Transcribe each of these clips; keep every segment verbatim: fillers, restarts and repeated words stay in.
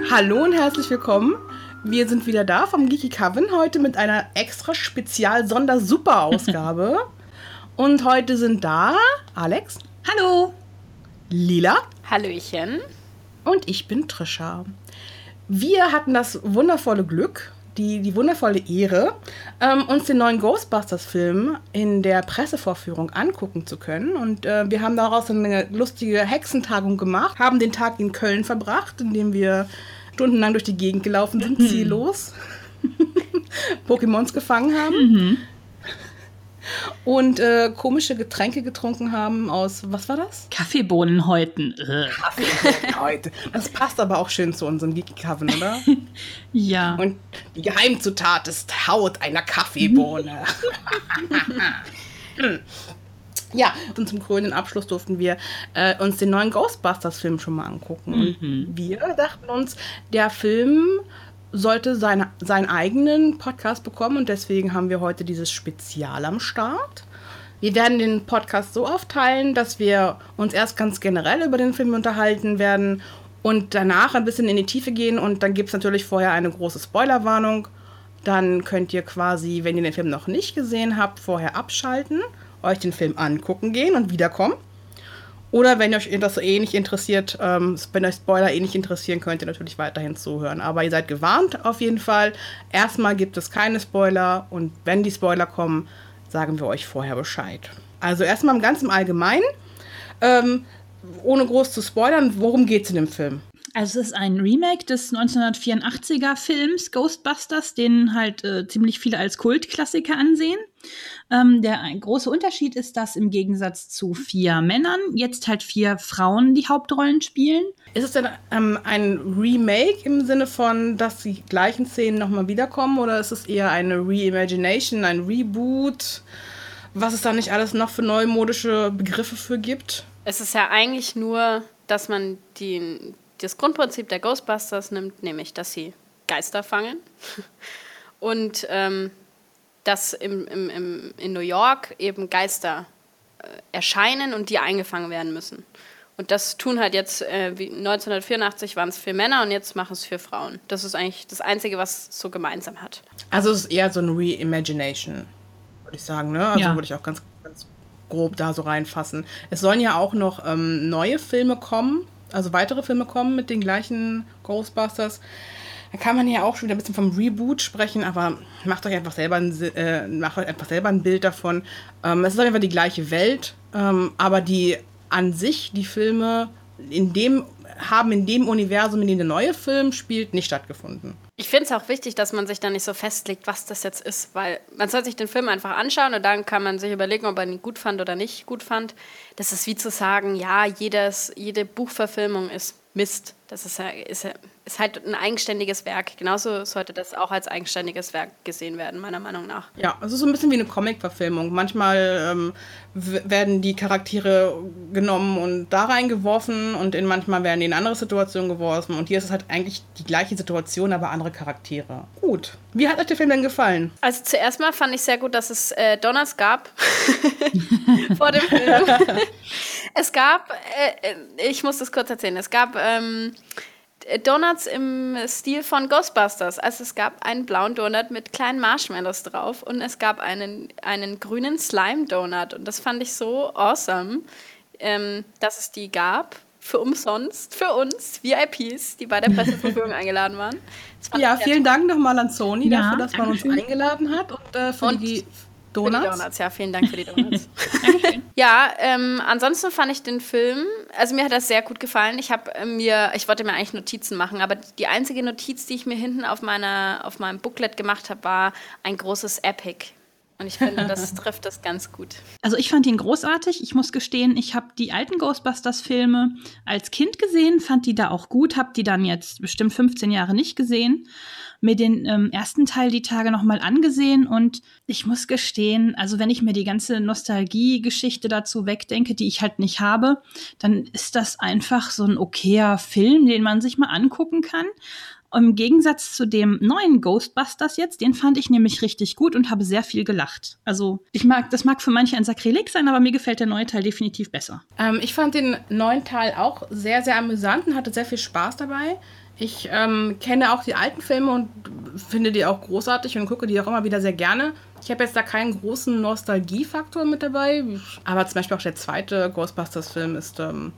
Hallo und herzlich willkommen. Wir sind wieder da vom Geeky Coven, heute mit einer extra Spezial-Sonder-Super-Ausgabe. Und heute sind da Alex. Hallo. Lila. Hallöchen. Und ich bin Trisha. Wir hatten das wundervolle Glück, die, die wundervolle Ehre, ähm, uns den neuen Ghostbusters-Film in der Pressevorführung angucken zu können. Und äh, wir haben daraus eine lustige Hexentagung gemacht, haben den Tag in Köln verbracht, indem wir stundenlang durch die Gegend gelaufen sind, mhm. ziellos, Pokémons gefangen haben. Mhm. Und äh, komische Getränke getrunken haben aus, was war das? Kaffeebohnenhäuten. Kaffeebohnenhäute. Das passt aber auch schön zu unserem Geeky Coven, oder? Ja. Und die Geheimzutat ist Haut einer Kaffeebohne. Ja, und zum krönenden Abschluss durften wir äh, uns den neuen Ghostbusters-Film schon mal angucken. Mhm. Und wir dachten uns, der Film sollte seine, seinen eigenen Podcast bekommen und deswegen haben wir heute dieses Spezial am Start. Wir werden den Podcast so aufteilen, dass wir uns erst ganz generell über den Film unterhalten werden und danach ein bisschen in die Tiefe gehen und dann gibt es natürlich vorher eine große Spoilerwarnung. Dann könnt ihr quasi, wenn ihr den Film noch nicht gesehen habt, vorher abschalten, euch den Film angucken gehen und wiederkommen. Oder wenn euch das eh nicht interessiert, ähm, wenn euch Spoiler eh nicht interessieren, könnt ihr natürlich weiterhin zuhören. Aber ihr seid gewarnt auf jeden Fall. Erstmal gibt es keine Spoiler und wenn die Spoiler kommen, sagen wir euch vorher Bescheid. Also erstmal ganz im Allgemeinen, ähm, ohne groß zu spoilern, worum geht es in dem Film? Also es ist ein Remake des neunzehnhundertvierundachtziger Films Ghostbusters, den halt äh, ziemlich viele als Kultklassiker ansehen. Ähm, der ein große Unterschied ist, dass im Gegensatz zu vier Männern jetzt halt vier Frauen die Hauptrollen spielen. Ist es denn ähm, ein Remake im Sinne von, dass die gleichen Szenen nochmal wiederkommen oder ist es eher eine Reimagination, ein Reboot, was es da nicht alles noch für neumodische Begriffe für gibt? Es ist ja eigentlich nur, dass man die, das Grundprinzip der Ghostbusters nimmt, nämlich, dass sie Geister fangen und ähm, dass im, im, im, in New York eben Geister äh, erscheinen und die eingefangen werden müssen. Und das tun halt jetzt, äh, wie neunzehnhundertvierundachtzig waren es vier Männer und jetzt machen es vier Frauen. Das ist eigentlich das Einzige, was es so gemeinsam hat. Also es ist eher so ein Reimagination, würde ich sagen, ne? Also ja. Würde ich auch ganz, ganz grob da so reinfassen. Es sollen ja auch noch ähm, neue Filme kommen, also weitere Filme kommen mit den gleichen Ghostbusters. Da kann man ja auch schon wieder ein bisschen vom Reboot sprechen, aber macht euch einfach selber ein, äh, macht euch einfach selber ein Bild davon. Ähm, es ist einfach die gleiche Welt, ähm, aber die an sich, die Filme in dem, haben in dem Universum, in dem der neue Film spielt, nicht stattgefunden. Ich finde es auch wichtig, dass man sich da nicht so festlegt, was das jetzt ist, weil man soll sich den Film einfach anschauen und dann kann man sich überlegen, ob er ihn gut fand oder nicht gut fand. Das ist wie zu sagen, ja, jedes, jede Buchverfilmung ist Mist. Das ist, ja, ist, ja, ist halt ein eigenständiges Werk. Genauso sollte das auch als eigenständiges Werk gesehen werden, meiner Meinung nach. Ja, es ist so ein bisschen wie eine Comic-Verfilmung. Manchmal ähm, w- werden die Charaktere genommen und da reingeworfen und in manchmal werden die in andere Situationen geworfen. Und hier ist es halt eigentlich die gleiche Situation, aber andere Charaktere. Gut. Wie hat euch der Film denn gefallen? Also zuerst mal fand ich sehr gut, dass es äh, Donuts gab vor dem Film. Es gab, äh, ich muss das kurz erzählen, es gab ähm, Donuts im Stil von Ghostbusters. Also es gab einen blauen Donut mit kleinen Marshmallows drauf und es gab einen, einen grünen Slime-Donut. Und das fand ich so awesome, ähm, dass es die gab. Für umsonst, für uns, V I Ps, die bei der Presseverführung eingeladen waren. Ja, vielen Dank nochmal an Sony ja, dafür, dass man uns eingeladen hat und äh, für und die Donuts. Für die Donuts, ja, vielen Dank für die Donuts. Ja, ähm, ansonsten fand ich den Film, also mir hat das sehr gut gefallen. Ich habe mir, ich wollte mir eigentlich Notizen machen, aber die einzige Notiz, die ich mir hinten auf meiner, auf meinem Booklet gemacht habe, war ein großes Epic. Und ich finde, das trifft das ganz gut. Also ich fand ihn großartig. Ich muss gestehen, ich habe die alten Ghostbusters-Filme als Kind gesehen, fand die da auch gut, habe die dann jetzt bestimmt fünfzehn Jahre nicht gesehen. Mir den ähm, ersten Teil die Tage nochmal angesehen und ich muss gestehen, also wenn ich mir die ganze Nostalgie-Geschichte dazu wegdenke, die ich halt nicht habe, dann ist das einfach so ein okayer Film, den man sich mal angucken kann. Im Gegensatz zu dem neuen Ghostbusters jetzt, den fand ich nämlich richtig gut und habe sehr viel gelacht. Also ich mag, das mag für manche ein Sakrileg sein, aber mir gefällt der neue Teil definitiv besser. Ähm, ich fand den neuen Teil auch sehr, sehr amüsant und hatte sehr viel Spaß dabei. Ich ähm, kenne auch die alten Filme und finde die auch großartig und gucke die auch immer wieder sehr gerne. Ich habe jetzt da keinen großen Nostalgiefaktor mit dabei, aber zum Beispiel auch der zweite Ghostbusters-Film ist... Ähm,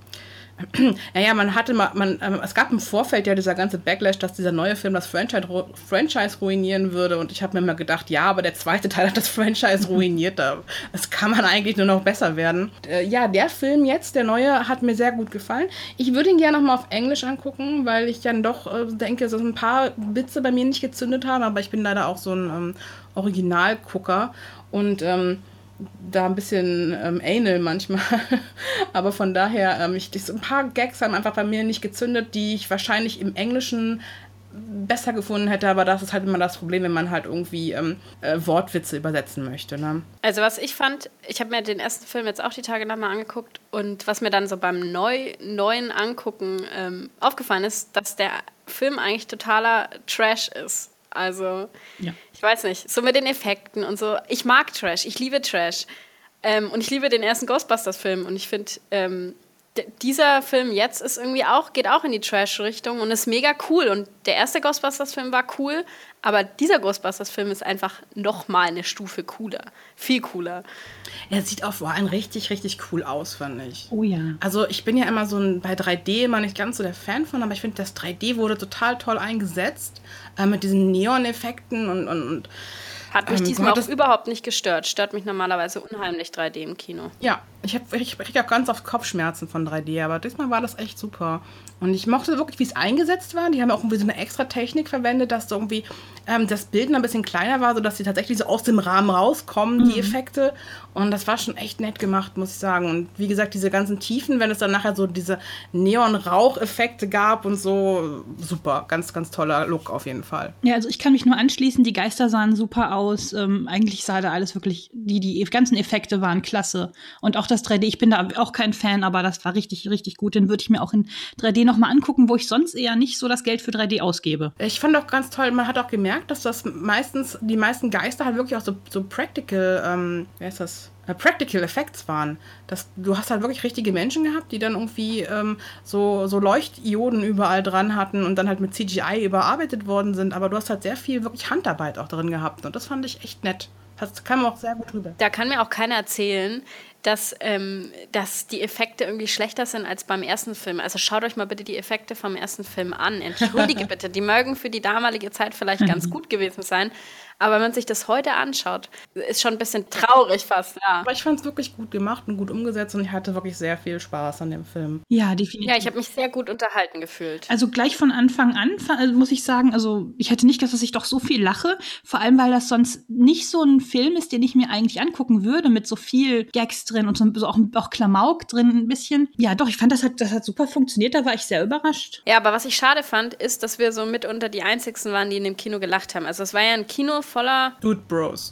naja, man hatte mal, man, ähm, es gab im Vorfeld ja dieser ganze Backlash, dass dieser neue Film das Franchise, Franchise ruinieren würde und ich habe mir immer gedacht, ja, aber der zweite Teil hat das Franchise ruiniert, das kann man eigentlich nur noch besser werden. Äh, ja, der Film jetzt, der neue, hat mir sehr gut gefallen. Ich würde ihn gerne nochmal auf Englisch angucken, weil ich dann doch äh, denke, dass ein paar Witze bei mir nicht gezündet haben, aber ich bin leider auch so ein ähm, Originalgucker und ähm, da ein bisschen ähm, anal manchmal. Aber von daher, ähm, ich, ein paar Gags haben einfach bei mir nicht gezündet, die ich wahrscheinlich im Englischen besser gefunden hätte, aber das ist halt immer das Problem, wenn man halt irgendwie ähm, äh, Wortwitze übersetzen möchte. Ne? Also was ich fand, ich habe mir den ersten Film jetzt auch die Tage nochmal angeguckt und was mir dann so beim Neu, neuen Angucken ähm, aufgefallen ist, dass der Film eigentlich totaler Trash ist. Also, ja. Ich weiß nicht, so mit den Effekten und so. Ich mag Trash, ich liebe Trash. Ähm, und ich liebe den ersten Ghostbusters-Film. Und ich finde, ähm, d- dieser Film jetzt ist irgendwie auch, geht auch in die Trash-Richtung und ist mega cool. Und der erste Ghostbusters-Film war cool, aber dieser Ghostbusters-Film ist einfach nochmal eine Stufe cooler. Viel cooler. Er sieht auf Wahlen richtig, richtig cool aus, fand ich. Oh ja. Also ich bin ja immer so ein, bei drei D immer nicht ganz so der Fan von, aber ich finde, das drei D wurde total toll eingesetzt, äh, mit diesen Neon-Effekten und, und, und Hat mich ähm, diesmal Gott, auch überhaupt nicht gestört. Stört mich normalerweise unheimlich drei D im Kino. Ja, ich, hab, ich kriege auch ganz oft Kopfschmerzen von drei D, aber diesmal war das echt super. Und ich mochte wirklich, wie es eingesetzt war. Die haben auch irgendwie so eine extra Technik verwendet, dass so irgendwie ähm, das Bild ein bisschen kleiner war, sodass sie tatsächlich so aus dem Rahmen rauskommen, mhm. die Effekte. Und das war schon echt nett gemacht, muss ich sagen. Und wie gesagt, diese ganzen Tiefen, wenn es dann nachher so diese Neon-Rauch-Effekte gab und so, super. Ganz, ganz toller Look auf jeden Fall. Ja, also ich kann mich nur anschließen, die Geister sahen super aus. Ähm, eigentlich sah da alles wirklich, die, die ganzen Effekte waren klasse. Und auch das drei D, ich bin da auch kein Fan, aber das war richtig, richtig gut. Den würde ich mir auch in drei D nochmal angucken, wo ich sonst eher nicht so das Geld für drei D ausgebe. Ich fand auch ganz toll, man hat auch gemerkt, dass das meistens, die meisten Geister halt wirklich auch so, so practical, ähm, wie heißt das? Practical Effects waren. Das, du hast halt wirklich richtige Menschen gehabt, die dann irgendwie ähm, so, so Leuchtioden überall dran hatten und dann halt mit C G I überarbeitet worden sind, aber du hast halt sehr viel wirklich Handarbeit auch drin gehabt und das fand ich echt nett. Das kam auch sehr gut rüber. Da kann mir auch keiner erzählen, dass, ähm, dass die Effekte irgendwie schlechter sind als beim ersten Film. Also schaut euch mal bitte die Effekte vom ersten Film an. Entschuldige bitte, die mögen für die damalige Zeit vielleicht ganz gut gewesen sein, aber wenn man sich das heute anschaut, ist schon ein bisschen traurig fast, ja. Aber ich fand es wirklich gut gemacht und gut umgesetzt und ich hatte wirklich sehr viel Spaß an dem Film. Ja, definitiv. Ja, ich habe mich sehr gut unterhalten gefühlt. Also gleich von Anfang an, muss ich sagen, also ich hätte nicht gedacht, dass ich doch so viel lache, vor allem, weil das sonst nicht so ein Film ist, den ich mir eigentlich angucken würde, mit so viel Gags drin und so, so auch, auch Klamauk drin ein bisschen. Ja, doch, ich fand, das hat, das hat super funktioniert, da war ich sehr überrascht. Ja, aber was ich schade fand, ist, dass wir so mitunter die Einzigsten waren, die in dem Kino gelacht haben. Also es war ja ein Kino voller Dude Bros.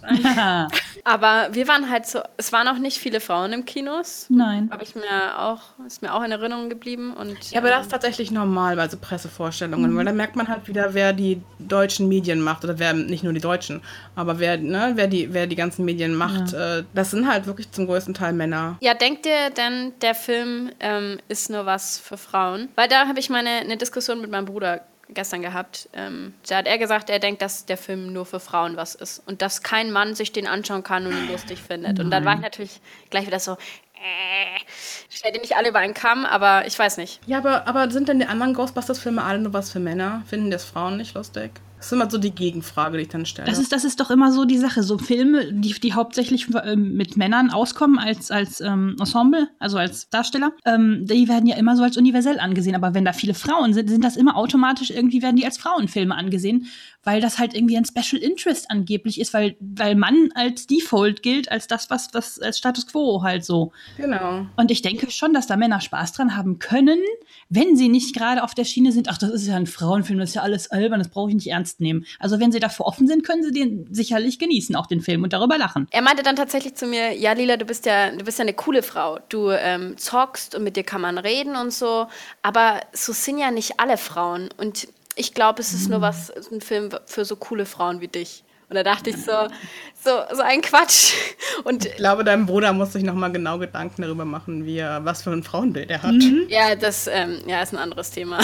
Aber wir waren halt so, es waren auch nicht viele Frauen im Kinos. Nein. Habe ich mir auch, ist mir auch in Erinnerung geblieben. Und, ja, aber das ist tatsächlich normal bei so Pressevorstellungen, mhm. weil da merkt man halt wieder, wer die deutschen Medien macht oder wer, nicht nur die Deutschen, aber wer, ne, wer, die, wer die ganzen Medien macht, ja. äh, das sind halt wirklich zum größten Teil Männer. Ja, denkt ihr denn, der Film ähm, ist nur was für Frauen? Weil da habe ich meine eine Diskussion mit meinem Bruder gestern gehabt. Ähm, da hat er gesagt, er denkt, dass der Film nur für Frauen was ist und dass kein Mann sich den anschauen kann und ihn lustig findet. Und dann war ich natürlich gleich wieder so, äh, stell die nicht alle über einen Kamm, aber ich weiß nicht. Ja, aber, aber sind denn die anderen Ghostbusters-Filme alle nur was für Männer? Finden das Frauen nicht lustig? Das ist immer so die Gegenfrage, die ich dann stelle. Das ist, das ist doch immer so die Sache. So Filme, die, die hauptsächlich ähm, mit Männern auskommen als, als ähm, Ensemble, also als Darsteller, ähm, die werden ja immer so als universell angesehen. Aber wenn da viele Frauen sind, sind das immer automatisch, irgendwie werden die als Frauenfilme angesehen, weil das halt irgendwie ein Special Interest angeblich ist, weil, weil Mann als Default gilt, als das, was, was als Status Quo halt so. Genau. Und ich denke schon, dass da Männer Spaß dran haben können, wenn sie nicht gerade auf der Schiene sind, ach, das ist ja ein Frauenfilm, das ist ja alles albern, das brauche ich nicht ernst nehmen. Also wenn sie dafür offen sind, können sie den sicherlich genießen, auch den Film, und darüber lachen. Er meinte dann tatsächlich zu mir, ja Lila, du bist ja, du bist ja eine coole Frau. Du ähm, zockst und mit dir kann man reden und so, aber so sind ja nicht alle Frauen. Und ich glaube, es ist nur was, ein Film für so coole Frauen wie dich. Und da dachte ich so, so, so ein Quatsch. Und ich glaube, dein Bruder muss sich nochmal genau Gedanken darüber machen, wie er, was für ein Frauenbild er hat. Mhm. Ja, das ähm, ja, ist ein anderes Thema.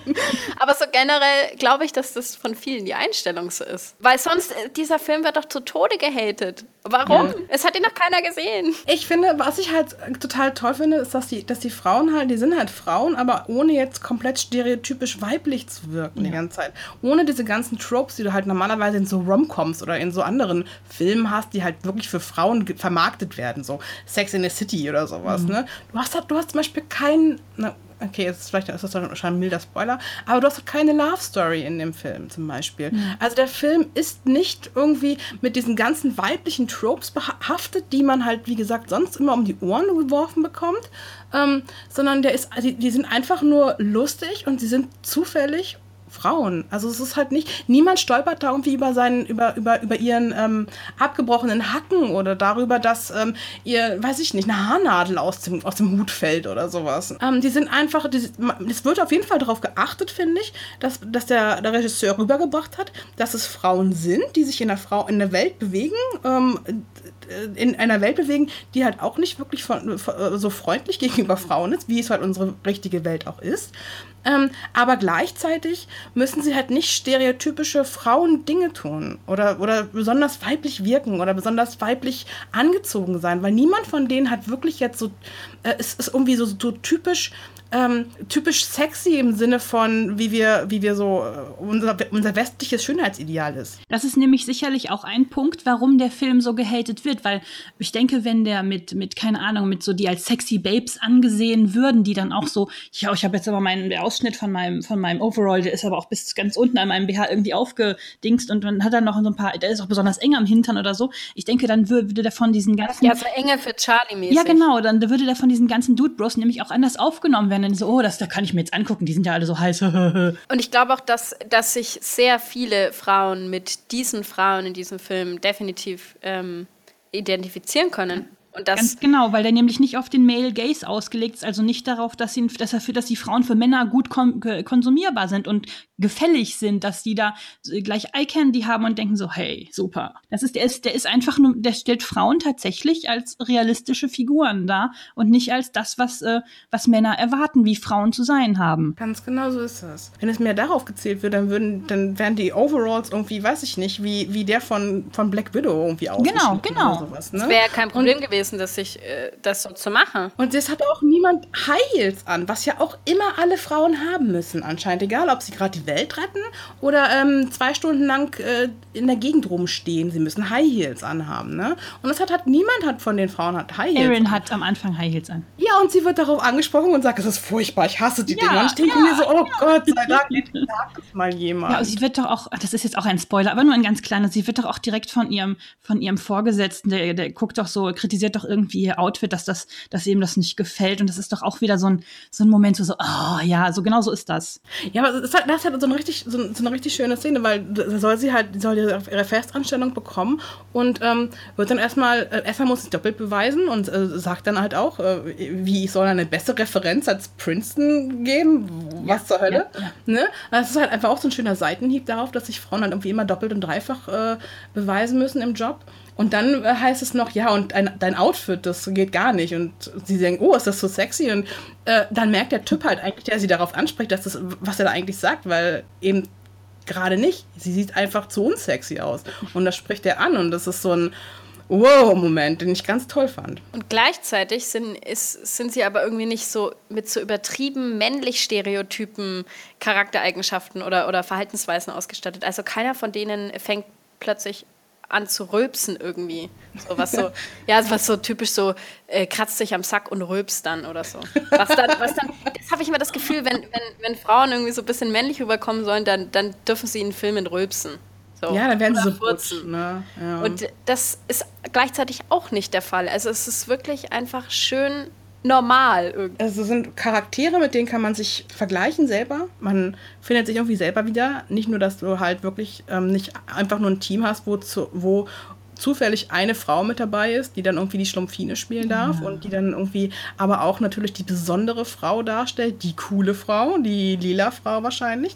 Aber so generell glaube ich, dass das von vielen die Einstellung so ist. Weil sonst, äh, dieser Film wird doch zu Tode gehatet. Warum? Ja. Es hat ihn noch keiner gesehen. Ich finde, was ich halt total toll finde, ist, dass die, dass die Frauen halt, die sind halt Frauen, aber ohne jetzt komplett stereotypisch weiblich zu wirken ja. die ganze Zeit. Ohne diese ganzen Tropes, die du halt normalerweise in so Rom-Coms oder in so anderen Filmen hast, die halt wirklich für Frauen ge- vermarktet werden, so Sex in the City oder sowas, mhm. ne? Du hast, du hast zum Beispiel keinen, na, okay, jetzt ist vielleicht ist das schon ein milder Spoiler, aber du hast keine Love Story in dem Film zum Beispiel. Mhm. Also der Film ist nicht irgendwie mit diesen ganzen weiblichen Tropes behaftet, die man halt, wie gesagt, sonst immer um die Ohren geworfen bekommt, ähm, sondern der ist, die, die sind einfach nur lustig und sie sind zufällig Frauen. Also es ist halt nicht, niemand stolpert da irgendwie über seinen, über, über, über ihren ähm, abgebrochenen Hacken oder darüber, dass ähm, ihr, weiß ich nicht, eine Haarnadel aus dem, aus dem Hut fällt oder sowas. Ähm, die sind einfach, es wird auf jeden Fall darauf geachtet, finde ich, dass, dass der, der Regisseur rübergebracht hat, dass es Frauen sind, die sich in der, Frau, in der Welt bewegen, ähm, in einer Welt bewegen, die halt auch nicht wirklich von, von, so freundlich gegenüber Frauen ist, wie es halt unsere richtige Welt auch ist. Ähm, aber gleichzeitig müssen sie halt nicht stereotypische Frauen-Dinge tun oder, oder besonders weiblich wirken oder besonders weiblich angezogen sein, weil niemand von denen hat wirklich jetzt so, äh, ist, ist irgendwie so, so typisch Ähm, typisch sexy im Sinne von, wie wir, wie wir so, äh, unser, unser westliches Schönheitsideal ist. Das ist nämlich sicherlich auch ein Punkt, warum der Film so gehatet wird, weil ich denke, wenn der mit, mit keine Ahnung, mit so, die als sexy Babes angesehen würden, die dann auch so, ja, ich habe jetzt aber meinen, der Ausschnitt von meinem, von meinem Overall, der ist aber auch bis ganz unten an meinem B H irgendwie aufgedingst und dann hat er noch so ein paar, der ist auch besonders eng am Hintern oder so. Ich denke, dann würde der von diesen ganzen... Ja, so enge für Charlie-mäßig. Ja, genau, dann würde der von diesen ganzen Dude-Bros nämlich auch anders aufgenommen werden. Dann so, oh, das da kann ich mir jetzt angucken, die sind ja alle so heiß. Und ich glaube auch, dass, dass sich sehr viele Frauen mit diesen Frauen in diesem Film definitiv ähm, identifizieren können. Und das Ganz genau, weil der nämlich nicht auf den Male Gaze ausgelegt ist, also nicht darauf, dass, sie, dass, er für, dass die Frauen für Männer gut kon- konsumierbar sind und gefällig sind, dass die da gleich Eye-Candy haben und denken so, hey, super. Das ist, der ist, der ist einfach nur, der stellt Frauen tatsächlich als realistische Figuren dar und nicht als das, was, äh, was Männer erwarten, wie Frauen zu sein haben. Ganz genau so ist das. Wenn es mehr darauf gezählt wird, dann würden, dann wären die Overalls irgendwie, weiß ich nicht, wie, wie der von, von Black Widow irgendwie ausgeschnitten. Genau, genau. Oder sowas, ne? Das wäre kein Problem und, gewesen, das, sich, äh, das so zu machen. Und es hat auch niemand High Heels an, was ja auch immer alle Frauen haben müssen anscheinend, egal ob sie gerade die Welt retten oder ähm, zwei Stunden lang äh, in der Gegend rumstehen. Sie müssen High Heels anhaben, ne? Und das hat, hat niemand hat von den Frauen hat High Heels Erin an. hat am Anfang High Heels an. Ja, und sie wird darauf angesprochen und sagt, es ist furchtbar, ich hasse die ja, Dinge. Und ich denke ja, mir so, oh ja. Gott sei Dank, sagt es mal jemand. Ja, sie wird doch auch, das ist jetzt auch ein Spoiler, aber nur ein ganz kleiner, sie wird doch auch direkt von ihrem, von ihrem Vorgesetzten, der, der guckt doch so, kritisiert doch irgendwie ihr Outfit, dass das, dass ihm das nicht gefällt. Und das ist doch auch wieder so ein, so ein Moment, wo so, oh ja, so genau so ist das. Ja, aber das, das ist halt so eine richtig, so eine richtig schöne Szene, weil da soll sie halt, soll ihre Festanstellung bekommen und ähm, wird dann erstmal, äh, erstmal muss sie doppelt beweisen und äh, sagt dann halt auch, äh, wie ich soll eine bessere Referenz als Princeton geben, was ja, zur Hölle. Ja, ja. Ne? Das ist halt einfach auch so ein schöner Seitenhieb darauf, dass sich Frauen halt irgendwie immer doppelt und dreifach äh, beweisen müssen im Job. Und dann äh, heißt es noch, ja, und ein, dein Outfit, das geht gar nicht. Und sie denken, oh, ist das so sexy? Und äh, dann merkt der Typ halt eigentlich, der sie darauf anspricht, dass das, was er da eigentlich sagt, weil eben gerade nicht. Sie sieht einfach zu unsexy aus. Und das spricht er an. Und das ist so ein Wow-Moment, den ich ganz toll fand. Und gleichzeitig sind, ist, sind sie aber irgendwie nicht so mit so übertrieben männlich Stereotypen Charaktereigenschaften oder, oder Verhaltensweisen ausgestattet. Also keiner von denen fängt plötzlich an zu rülpsen irgendwie. So was so, ja, was so typisch so, äh, kratzt sich am Sack und rülpst dann oder so. Was dann, was dann, das habe ich immer das Gefühl, wenn, wenn, wenn Frauen irgendwie so ein bisschen männlich rüberkommen sollen, dann, dann dürfen sie in Filmen rülpsen. So. Ja, dann werden sie so furzen. Ne? Ja. Und das ist gleichzeitig auch nicht der Fall. Also es ist wirklich einfach schön normal irgendwie. Also es sind Charaktere, mit denen kann man sich vergleichen selber. Man findet sich irgendwie selber wieder. Nicht nur, dass du halt wirklich ähm, nicht einfach nur ein Team hast, wo, zu, wo zufällig eine Frau mit dabei ist, die dann irgendwie die Schlumpfine spielen darf ja. und die dann irgendwie aber auch natürlich die besondere Frau darstellt, die coole Frau, die lila Frau wahrscheinlich,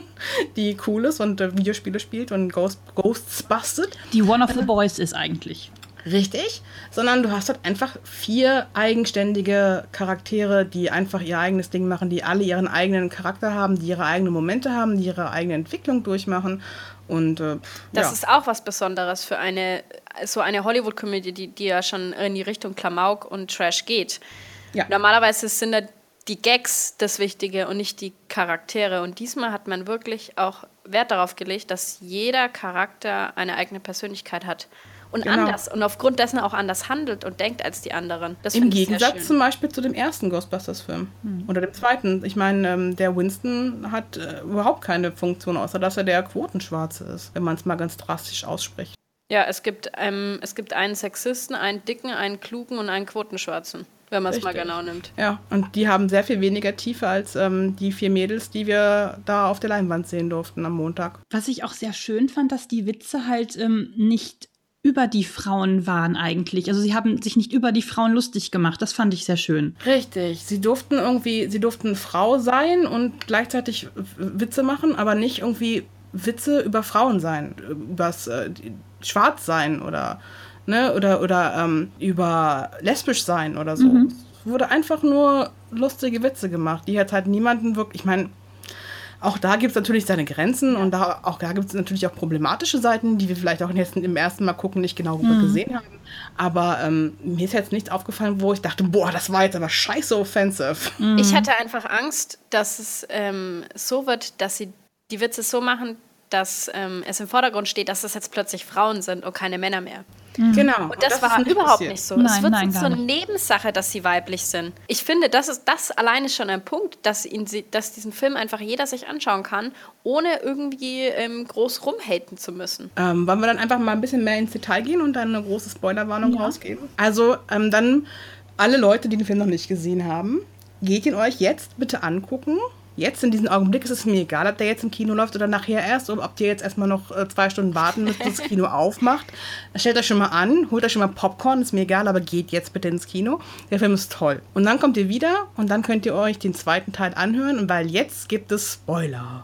die cool ist und äh, Videospiele spielt und Ghost, Ghosts bastet. Die One of the Boys ist eigentlich. Richtig, sondern du hast halt einfach vier eigenständige Charaktere, die einfach ihr eigenes Ding machen, die alle ihren eigenen Charakter haben, die ihre eigenen Momente haben, die ihre eigene Entwicklung durchmachen. Und, äh, das ja. ist auch was Besonderes für eine so eine Hollywood-Komödie, die, die ja schon in die Richtung Klamauk und Trash geht. Ja. Normalerweise sind da die Gags das Wichtige und nicht die Charaktere. Und diesmal hat man wirklich auch Wert darauf gelegt, dass jeder Charakter eine eigene Persönlichkeit hat. Und genau. anders und aufgrund dessen auch anders handelt und denkt als die anderen. Das Im Gegensatz zum Beispiel zu dem ersten Ghostbusters-Film. Hm. Oder dem zweiten. Ich meine, ähm, der Winston hat äh, überhaupt keine Funktion, außer dass er der Quotenschwarze ist, wenn man es mal ganz drastisch ausspricht. Ja, es gibt, ähm, es gibt einen Sexisten, einen Dicken, einen Klugen und einen Quotenschwarzen, wenn man es mal genau nimmt. Ja, und die haben sehr viel weniger Tiefe als ähm, die vier Mädels, die wir da auf der Leinwand sehen durften am Montag. Was ich auch sehr schön fand, dass die Witze halt ähm, nicht über die Frauen waren eigentlich. Also sie haben sich nicht über die Frauen lustig gemacht. Das fand ich sehr schön. Richtig. Sie durften irgendwie, sie durften Frau sein und gleichzeitig Witze machen, aber nicht irgendwie Witze über Frauen sein, übers äh, Schwarz sein oder, ne, oder, oder ähm, über lesbisch sein oder so. Mhm. Es wurde einfach nur lustige Witze gemacht, die jetzt halt niemanden wirklich, ich meine, auch da gibt es natürlich seine Grenzen und da, auch da gibt es natürlich auch problematische Seiten, die wir vielleicht auch jetzt im ersten Mal gucken nicht genau mhm. gesehen haben. Aber ähm, mir ist jetzt nichts aufgefallen, wo ich dachte, boah, das war jetzt aber scheiße offensive. Mhm. Ich hatte einfach Angst, dass es ähm, so wird, dass sie die Witze so machen, dass ähm, es im Vordergrund steht, dass das jetzt plötzlich Frauen sind und keine Männer mehr. Mhm. Genau. Und das, das war nicht überhaupt passiert. Nicht so. Nein, es wird nein, so eine Nebensache, dass sie weiblich sind. Ich finde, das ist das alleine schon ein Punkt, dass, ihn, dass diesen Film einfach jeder sich anschauen kann, ohne irgendwie ähm, groß rumhaten zu müssen. Ähm, wollen wir dann einfach mal ein bisschen mehr ins Detail gehen und dann eine große Spoilerwarnung ja. rausgeben? Also ähm, dann alle Leute, die den Film noch nicht gesehen haben, geht ihn euch jetzt bitte angucken. Jetzt, in diesem Augenblick, ist es mir egal, ob der jetzt im Kino läuft oder nachher erst, oder ob ihr jetzt erstmal noch äh, zwei Stunden warten müsst, bis das Kino aufmacht. Stellt euch schon mal an, holt euch schon mal Popcorn, ist mir egal, aber geht jetzt bitte ins Kino. Der Film ist toll. Und dann kommt ihr wieder und dann könnt ihr euch den zweiten Teil anhören, weil jetzt gibt es Spoiler.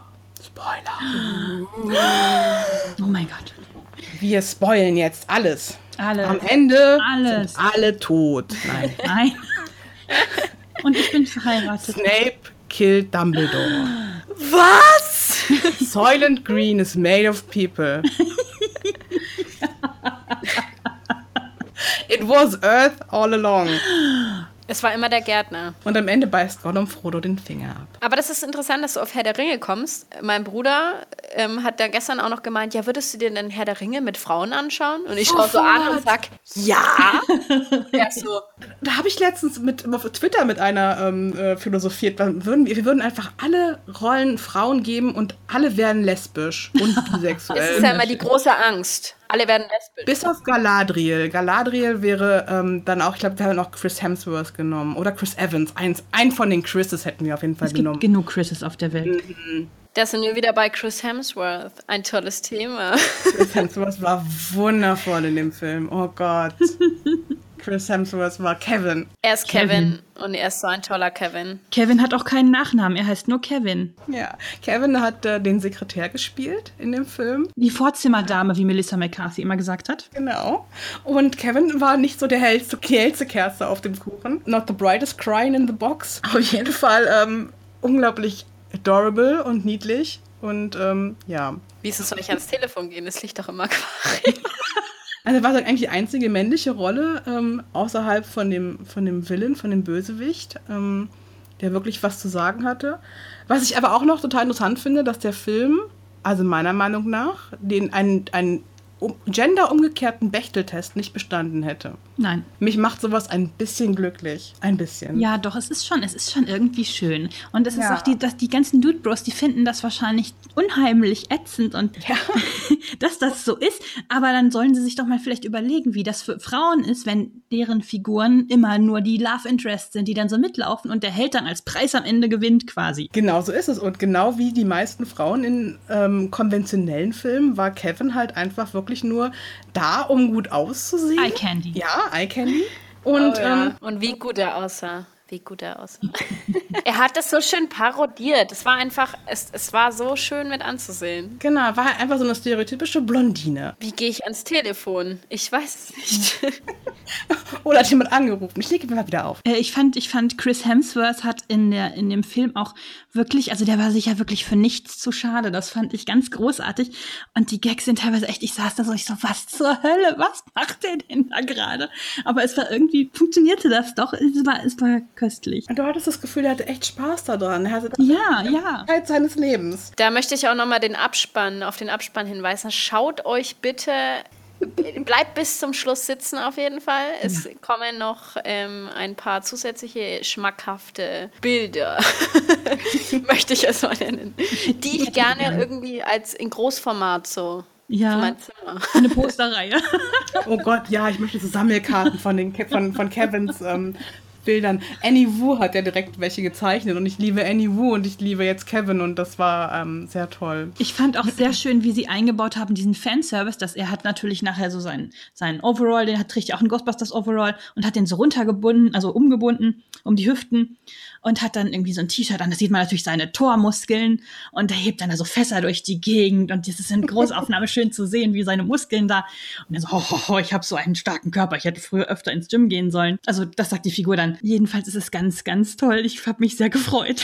Spoiler. Oh mein Gott. Wir spoilen jetzt alles. Alles. Am Ende alles. sind alle tot. Nein. Nein. Und ich bin verheiratet. Snape killed Dumbledore. Was? Soylent Green is made of people. It was Earth all along. Es war immer der Gärtner. Und am Ende beißt Gollum Frodo den Finger ab. Aber das ist interessant, dass du auf Herr der Ringe kommst. Mein Bruder ähm, hat da gestern auch noch gemeint, ja, würdest du dir denn Herr der Ringe mit Frauen anschauen? Und ich schaue so an und sag, ja. Ja, so. Da habe ich letztens mit, auf Twitter mit einer ähm, äh, philosophiert. Wir würden, wir würden einfach alle Rollen Frauen geben und alle werden lesbisch und bisexuell. Das ist ja immer die große Angst. Alle werden lesbisch. Bis auf Galadriel. Galadriel wäre ähm, dann auch, ich glaube, wir haben auch Chris Hemsworth genommen. Oder Chris Evans. Eins, einen von den Chrises hätten wir auf jeden Fall es genommen. Es gibt genug Chrises auf der Welt. Mhm. Da sind wir wieder bei Chris Hemsworth. Ein tolles Thema. Chris Hemsworth war wundervoll in dem Film. Oh Gott. Chris Hemsworth war Kevin. Er ist Kevin, Kevin und er ist so ein toller Kevin. Kevin hat auch keinen Nachnamen, er heißt nur Kevin. Ja, Kevin hat äh, den Sekretär gespielt in dem Film. Die Vorzimmerdame, wie Melissa McCarthy immer gesagt hat. Genau. Und Kevin war nicht so der hellste, die hellste Kerze auf dem Kuchen. Not the brightest crying in the box. Auf jeden Fall ähm, unglaublich adorable und niedlich. Und ähm, ja. Wieso soll ich ans Telefon gehen? Das liegt doch im Aquarium. Also war das eigentlich die einzige männliche Rolle ähm, außerhalb von dem, von dem Villain, von dem Bösewicht, ähm, der wirklich was zu sagen hatte. Was ich aber auch noch total interessant finde, dass der Film, also meiner Meinung nach, den einen, einen um, genderumgekehrten Bechteltest nicht bestanden hätte. Nein. Mich macht sowas ein bisschen glücklich. Ein bisschen. Ja, doch, es ist schon, es ist schon irgendwie schön. Und es ja. ist auch die, dass die ganzen Dude Bros, die finden das wahrscheinlich unheimlich ätzend und ja. dass das so ist. Aber dann sollen sie sich doch mal vielleicht überlegen, wie das für Frauen ist, wenn deren Figuren immer nur die Love Interests sind, die dann so mitlaufen und der Held dann als Preis am Ende gewinnt quasi. Genau so ist es. Und genau wie die meisten Frauen in ähm, konventionellen Filmen war Kevin halt einfach wirklich wirklich nur da, um gut auszusehen. Eye Candy. Ja, Eye Candy. Und, oh, ja. ähm, Und wie gut er aussah. Wie gut er aussah. Er hat das so schön parodiert. Es war einfach, es, es war so schön mit anzusehen. Genau, war halt einfach so eine stereotypische Blondine. Wie gehe ich ans Telefon? Ich weiß es nicht. Oder hat jemand angerufen? Ich lege mir mal wieder auf. Äh, ich fand, ich fand, Chris Hemsworth hat in, der, in dem Film auch wirklich, also der war sich ja wirklich für nichts zu schade. Das fand ich ganz großartig. Und die Gags sind teilweise echt, ich saß da so, ich so, was zur Hölle? Was macht der denn da gerade? Aber es war irgendwie, funktionierte das doch. Es war, es war köstlich. Und du hattest das Gefühl, er hatte echt Spaß daran. Er hatte Ja, ja. Zeit seines Lebens. Da möchte ich auch nochmal den Abspann, auf den Abspann hinweisen. Schaut euch bitte, bleibt bis zum Schluss sitzen auf jeden Fall. Es ja. kommen noch ähm, ein paar zusätzliche schmackhafte Bilder, möchte ich es mal nennen, die ich gerne irgendwie als in Großformat so ja, für mein Zimmer. Eine Posterreihe. Oh Gott, ja, ich möchte so Sammelkarten von, den, von, von Kevins ähm, Bildern. Annie Wu hat ja direkt welche gezeichnet und ich liebe Annie Wu und ich liebe jetzt Kevin und das war ähm, sehr toll. Ich fand auch sehr schön, wie sie eingebaut haben, diesen Fanservice, dass er hat natürlich nachher so seinen, seinen Overall, den hat, trägt ja auch ein Ghostbusters Overall und hat den so runtergebunden, also umgebunden um die Hüften und hat dann irgendwie so ein T-Shirt an, da sieht man natürlich seine Tormuskeln und er hebt dann da so Fässer durch die Gegend und das ist in Großaufnahme schön zu sehen, wie seine Muskeln da und er so, ho, ho, ho, ich habe so einen starken Körper, ich hätte früher öfter ins Gym gehen sollen. Also das sagt die Figur dann. Jedenfalls ist es ganz, ganz toll. Ich habe mich sehr gefreut.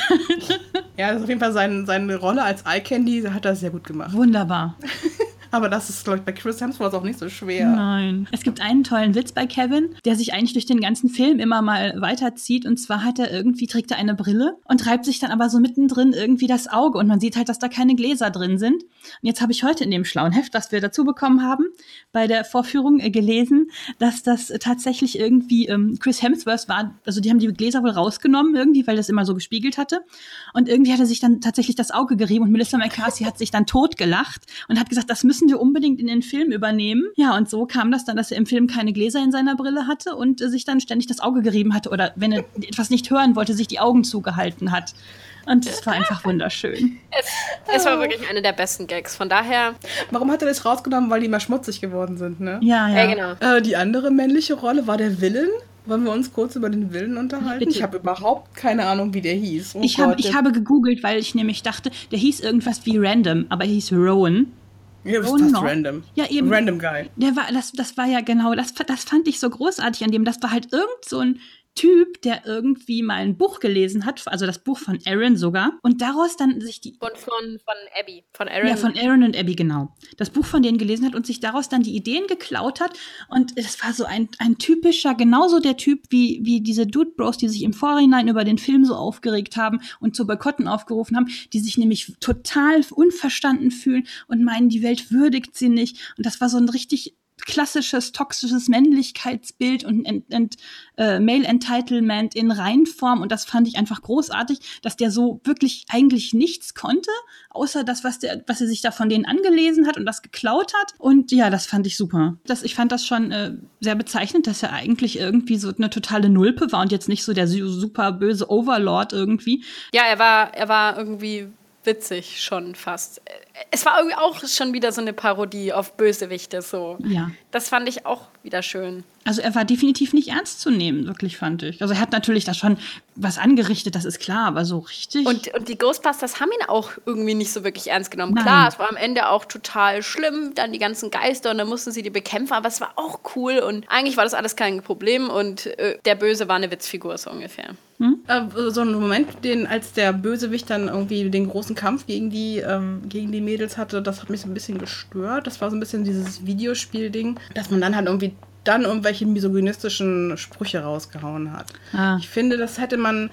Ja, das ist auf jeden Fall sein, seine Rolle als Eye Candy, hat er sehr gut gemacht. Wunderbar. Aber das ist, glaube ich, bei Chris Hemsworth auch nicht so schwer. Nein. Es gibt einen tollen Witz bei Kevin, der sich eigentlich durch den ganzen Film immer mal weiterzieht. Und zwar hat er irgendwie, trägt er eine Brille und reibt sich dann aber so mittendrin irgendwie das Auge. Und man sieht halt, dass da keine Gläser drin sind. Und jetzt habe ich heute in dem schlauen Heft, das wir dazu bekommen haben, bei der Vorführung äh, gelesen, dass das äh, tatsächlich irgendwie ähm, Chris Hemsworth war. Also die haben die Gläser wohl rausgenommen irgendwie, weil das immer so gespiegelt hatte. Und irgendwie hat er sich dann tatsächlich das Auge gerieben. Und Melissa McCarthy hat sich dann totgelacht und hat gesagt, das müssen wir unbedingt in den Film übernehmen. Ja, und so kam das dann, dass er im Film keine Gläser in seiner Brille hatte und äh, sich dann ständig das Auge gerieben hatte oder wenn er etwas nicht hören wollte, sich die Augen zugehalten hat. Und es war einfach wunderschön. Es, es war wirklich eine der besten Gags. Von daher... Warum hat er das rausgenommen? Weil die immer schmutzig geworden sind, ne? Ja, ja. Ja, genau. Äh, die andere männliche Rolle war der Villain. Wollen wir uns kurz über den Villain unterhalten? Bitte. Ich habe überhaupt keine Ahnung, wie der hieß. Oh ich, Gott, hab, ich der habe gegoogelt, weil ich nämlich dachte, der hieß irgendwas wie Random, aber er hieß Rowan. Ja, das Oh, ist fast no. random. Ja, eben. Random Guy. Der war, das, das war ja genau, das, das fand ich so großartig an dem. Das war halt irgend so ein Typ, der irgendwie mal ein Buch gelesen hat, also das Buch von Aaron sogar, und daraus dann sich die... Von, von, von Abby, von Aaron. Ja, von Aaron und Abby, genau. Das Buch von denen gelesen hat und sich daraus dann die Ideen geklaut hat. Und es war so ein, ein typischer, genauso der Typ wie, wie diese Dude Bros, die sich im Vorhinein über den Film so aufgeregt haben und zu Boykotten aufgerufen haben, die sich nämlich total unverstanden fühlen und meinen, die Welt würdigt sie nicht. Und das war so ein richtig klassisches, toxisches Männlichkeitsbild und ent, ent, äh, Male Entitlement in Reinform. Und das fand ich einfach großartig, dass der so wirklich eigentlich nichts konnte, außer das, was, der, was er sich da von denen angelesen hat und das geklaut hat. Und ja, das fand ich super. Das, ich fand das schon äh, sehr bezeichnend, dass er eigentlich irgendwie so eine totale Nulpe war und jetzt nicht so der super böse Overlord irgendwie. Ja, er war, er war irgendwie witzig schon fast. Es war irgendwie auch schon wieder so eine Parodie auf Bösewichte so. Ja. Das fand ich auch wieder schön. Also er war definitiv nicht ernst zu nehmen, wirklich, fand ich. Also er hat natürlich da schon was angerichtet, das ist klar, aber so richtig... Und, und die Ghostbusters haben ihn auch irgendwie nicht so wirklich ernst genommen. Nein. Klar, es war am Ende auch total schlimm, dann die ganzen Geister und dann mussten sie die bekämpfen, aber es war auch cool und eigentlich war das alles kein Problem und äh, der Böse war eine Witzfigur so ungefähr. Hm? Äh, so ein Moment, den, als der Bösewicht dann irgendwie den großen Kampf gegen die, ähm, gegen die Mädels hatte, das hat mich so ein bisschen gestört. Das war so ein bisschen dieses Videospiel-Ding, dass man dann halt irgendwie dann irgendwelche misogynistischen Sprüche rausgehauen hat. Ah. Ich finde, das hätte man...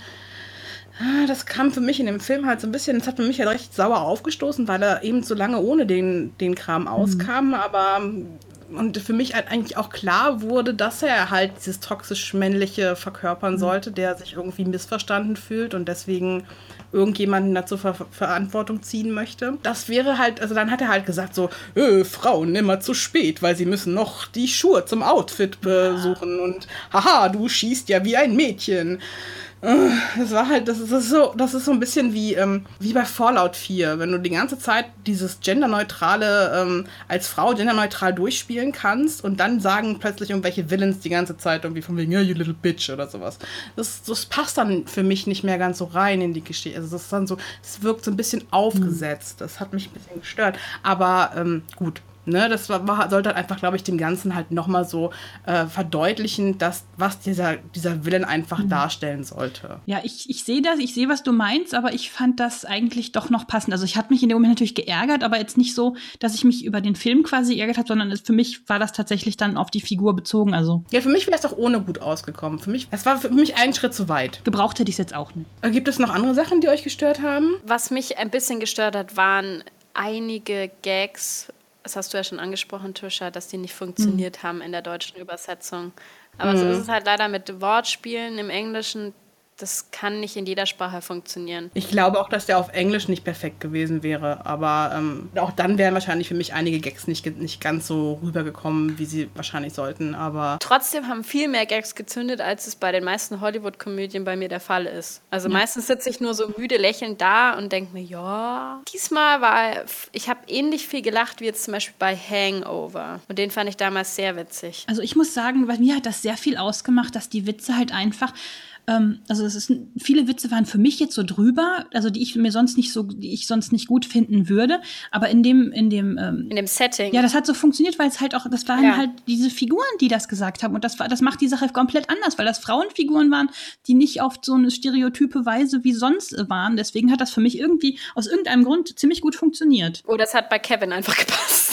Das kam für mich in dem Film halt so ein bisschen, das hat für mich halt recht sauer aufgestoßen, weil er eben so lange ohne den, den Kram auskam, mhm. aber und für mich halt eigentlich auch klar wurde, dass er halt dieses toxisch-männliche verkörpern mhm. sollte, der sich irgendwie missverstanden fühlt und deswegen irgendjemanden dazu Ver- Verantwortung ziehen möchte. Das wäre halt, also dann hat er halt gesagt so, äh, Frauen immer zu spät, weil sie müssen noch die Schuhe zum Outfit besuchen und haha, du schießt ja wie ein Mädchen. Das war halt, das ist, das ist so, das ist so ein bisschen wie, ähm, wie bei Fallout vier, wenn du die ganze Zeit dieses genderneutrale, ähm, als Frau genderneutral durchspielen kannst und dann sagen plötzlich irgendwelche Villains die ganze Zeit irgendwie von wegen, yeah, you little bitch oder sowas. Das, das passt dann für mich nicht mehr ganz so rein in die Geschichte. Also das ist dann so, es wirkt so ein bisschen aufgesetzt. Das hat mich ein bisschen gestört. Aber ähm, gut. Ne, das war, war, sollte halt einfach, glaube ich, dem Ganzen halt nochmal so äh, verdeutlichen, dass, was dieser, dieser Villain einfach mhm. darstellen sollte. Ja, ich, ich sehe das, ich sehe, was du meinst, aber ich fand das eigentlich doch noch passend. Also ich habe mich in dem Moment natürlich geärgert, aber jetzt nicht so, dass ich mich über den Film quasi geärgert habe, sondern es, für mich war das tatsächlich dann auf die Figur bezogen. Also. Ja, für mich wäre es auch ohne gut ausgekommen. Für mich, es war für mich einen Schritt zu weit. Gebraucht hätte ich es jetzt auch nicht. Äh, gibt es noch andere Sachen, die euch gestört haben? Was mich ein bisschen gestört hat, waren einige Gags. Das hast du ja schon angesprochen, Tuscha, dass die nicht funktioniert mhm. haben in der deutschen Übersetzung. Aber mhm. so ist es halt leider mit Wortspielen im Englischen. Das kann nicht in jeder Sprache funktionieren. Ich glaube auch, dass der auf Englisch nicht perfekt gewesen wäre. Aber ähm, auch dann wären wahrscheinlich für mich einige Gags nicht, nicht ganz so rübergekommen, wie sie wahrscheinlich sollten. Aber trotzdem haben viel mehr Gags gezündet, als es bei den meisten Hollywood-Komödien bei mir der Fall ist. Also ja. meistens sitze ich nur so müde lächelnd da und denke mir, ja. Diesmal war, ich habe ähnlich viel gelacht wie jetzt zum Beispiel bei Hangover. Und den fand ich damals sehr witzig. Also ich muss sagen, bei mir hat das sehr viel ausgemacht, dass die Witze halt einfach... Also es ist, viele Witze waren für mich jetzt so drüber, also die ich mir sonst nicht so, die ich sonst nicht gut finden würde, aber in dem, in dem, ähm, in dem Setting. Ja, das hat so funktioniert, weil es halt auch, das waren ja. halt diese Figuren, die das gesagt haben und das war, das macht die Sache komplett anders, weil das Frauenfiguren waren, die nicht auf so eine stereotype Weise wie sonst waren. Deswegen hat das für mich irgendwie aus irgendeinem Grund ziemlich gut funktioniert. Oh, das hat bei Kevin einfach gepasst.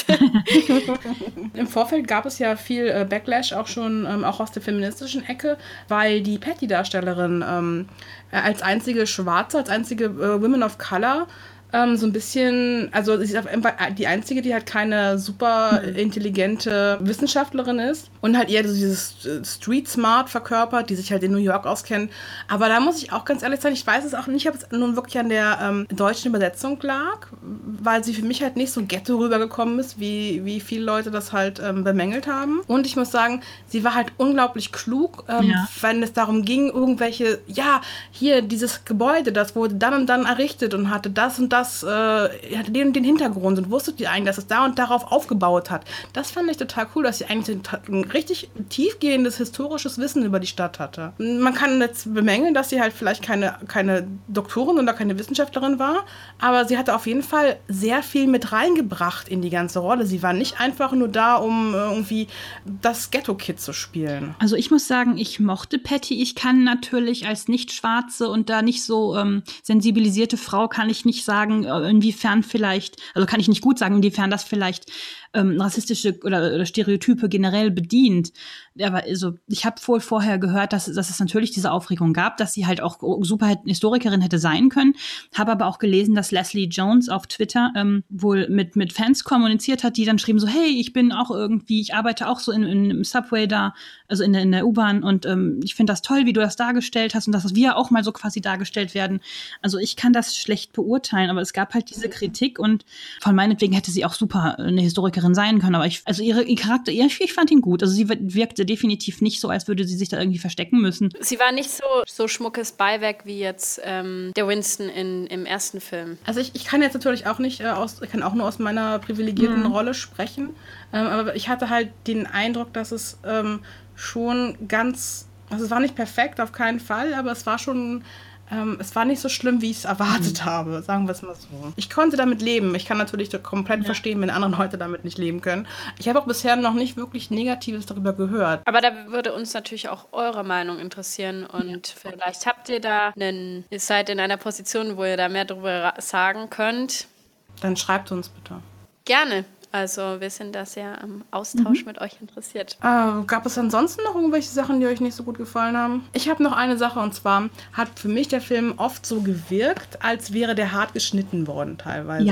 Im Vorfeld gab es ja viel äh, Backlash auch schon, ähm, auch aus der feministischen Ecke, weil die Patty-Darstellerin ähm, äh, als einzige Schwarze, als einzige äh, Women of Color ähm, so ein bisschen, also sie ist die einzige, die halt keine super intelligente Wissenschaftlerin ist und halt eher so dieses Street Smart verkörpert, die sich halt in New York auskennen. Aber da muss ich auch ganz ehrlich sein, ich weiß es auch nicht, ob es nun wirklich an der ähm, deutschen Übersetzung lag, weil sie für mich halt nicht so ghetto rübergekommen ist, wie, wie viele Leute das halt ähm, bemängelt haben. Und ich muss sagen, sie war halt unglaublich klug, ähm, ja. wenn es darum ging, irgendwelche, ja, hier dieses Gebäude, das wurde dann und dann errichtet und hatte das und das das äh, hatte den und den Hintergrund und wusstet ihr eigentlich, dass es da und darauf aufgebaut hat. Das fand ich total cool, dass sie eigentlich ein richtig tiefgehendes historisches Wissen über die Stadt hatte. Man kann jetzt bemängeln, dass sie halt vielleicht keine, keine Doktorin oder keine Wissenschaftlerin war, aber sie hatte auf jeden Fall sehr viel mit reingebracht in die ganze Rolle. Sie war nicht einfach nur da, um irgendwie das Ghetto-Kid zu spielen. Also ich muss sagen, ich mochte Patty. Ich kann natürlich als nicht-schwarze und da nicht so ähm, sensibilisierte Frau kann ich nicht sagen, inwiefern vielleicht, also kann ich nicht gut sagen, inwiefern das vielleicht ähm, rassistische oder, oder Stereotype generell bedient. Aber also, ich habe wohl vorher gehört, dass, dass es natürlich diese Aufregung gab, dass sie halt auch super Historikerin hätte sein können. Habe aber auch gelesen, dass Leslie Jones auf Twitter ähm, wohl mit, mit Fans kommuniziert hat, die dann schrieben so, hey, ich bin auch irgendwie, ich arbeite auch so in, in, im Subway da, also in der, in der U-Bahn und ähm, ich finde das toll, wie du das dargestellt hast und dass wir auch mal so quasi dargestellt werden. Also ich kann das schlecht beurteilen, aber es gab halt diese Kritik und von meinetwegen hätte sie auch super eine Historikerin sein können, aber ich, also ihre, ihr Charakter, ich, ich fand ihn gut. Also sie wirkte definitiv nicht so, als würde sie sich da irgendwie verstecken müssen. Sie war nicht so, so schmuckes Beiwerk wie jetzt ähm, der Winston in, im ersten Film. Also ich, ich kann jetzt natürlich auch nicht, äh, aus, ich kann auch nur aus meiner privilegierten mhm. Rolle sprechen, ähm, aber ich hatte halt den Eindruck, dass es ähm, schon ganz, also es war nicht perfekt, auf keinen Fall, aber es war schon Ähm, es war nicht so schlimm, wie ich es erwartet mhm. habe, sagen wir es mal so. Ich konnte damit leben. Ich kann natürlich komplett ja. verstehen, wenn andere Leute damit nicht leben können. Ich habe auch bisher noch nicht wirklich Negatives darüber gehört. Aber da würde uns natürlich auch eure Meinung interessieren und ja. vielleicht habt ihr da einen, ihr seid in einer Position, wo ihr da mehr darüber sagen könnt. Dann schreibt uns bitte. Gerne. Also wir sind da sehr am Austausch mhm. mit euch interessiert. Äh, gab es ansonsten noch irgendwelche Sachen, die euch nicht so gut gefallen haben? Ich habe noch eine Sache und zwar hat für mich der Film oft so gewirkt, als wäre der hart geschnitten worden teilweise. Ja.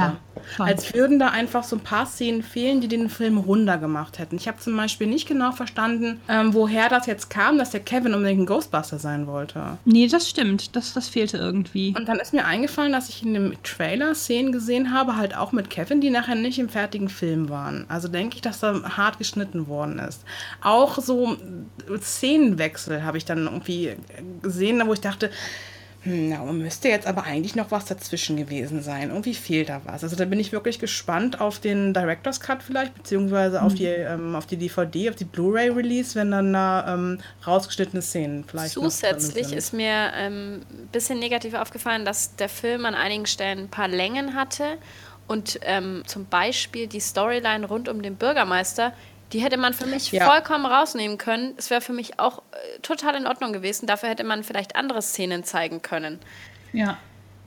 schon. Als würden da einfach so ein paar Szenen fehlen, die den Film runder gemacht hätten. Ich habe zum Beispiel nicht genau verstanden, ähm, woher das jetzt kam, dass der Kevin unbedingt ein Ghostbuster sein wollte. Nee, das stimmt. Das, das fehlte irgendwie. Und dann ist mir eingefallen, dass ich in dem Trailer Szenen gesehen habe, halt auch mit Kevin, die nachher nicht im fertigen Film waren. Also denke ich, dass da hart geschnitten worden ist. Auch so Szenenwechsel habe ich dann irgendwie gesehen, wo ich dachte, hm, na, müsste jetzt aber eigentlich noch was dazwischen gewesen sein. Irgendwie fehlt da was. Also da bin ich wirklich gespannt auf den Director's Cut vielleicht, beziehungsweise auf, mhm. die, ähm, auf die D V D, auf die Blu-ray-Release, wenn dann da ähm, rausgeschnittene Szenen vielleicht Zusätzlich noch drin ist mir ein ähm, bisschen negativ aufgefallen, dass der Film an einigen Stellen ein paar Längen hatte und ähm, zum Beispiel die Storyline rund um den Bürgermeister, die hätte man für mich ja. vollkommen rausnehmen können. Es wäre für mich auch äh, total in Ordnung gewesen. Dafür hätte man vielleicht andere Szenen zeigen können. Ja.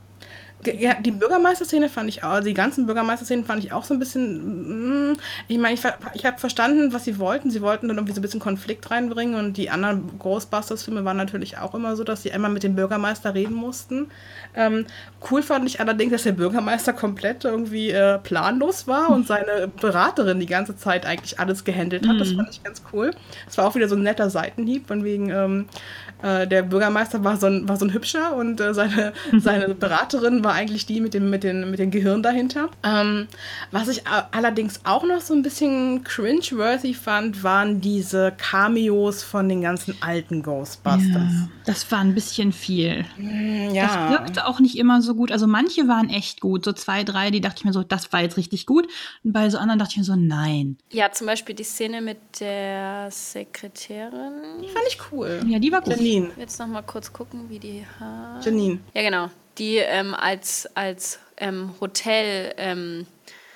Ja, die Bürgermeister-Szene fand ich auch, also die ganzen Bürgermeister-Szenen fand ich auch so ein bisschen, mm, ich meine, ich, ich habe verstanden, was sie wollten. Sie wollten dann irgendwie so ein bisschen Konflikt reinbringen und die anderen Ghostbusters-Filme waren natürlich auch immer so, dass sie einmal mit dem Bürgermeister reden mussten. Ähm, cool fand ich allerdings, dass der Bürgermeister komplett irgendwie äh, planlos war und seine Beraterin die ganze Zeit eigentlich alles gehandelt hat. Mhm. Das fand ich ganz cool. Das war auch wieder so ein netter Seitenhieb, von wegen, ähm, äh, der Bürgermeister war so ein, war so ein Hübscher und äh, seine, seine Beraterin war eigentlich die mit dem, mit den, mit dem Gehirn dahinter. Ähm, was ich a- allerdings auch noch so ein bisschen cringe-worthy fand, waren diese Cameos von den ganzen alten Ghostbusters. Ja, das war ein bisschen viel. Mm, ja. Das wirkte auch nicht immer so gut. Also manche waren echt gut. So zwei, drei, die dachte ich mir so, das war jetzt richtig gut. Und bei so anderen dachte ich mir so, nein. Ja, zum Beispiel die Szene mit der Sekretärin. Die fand ich cool. Ja, die war gut. Janine. Jetzt noch mal kurz gucken, wie die hat. Janine. Ja, genau. Die ähm, als, als ähm, Hotel ähm,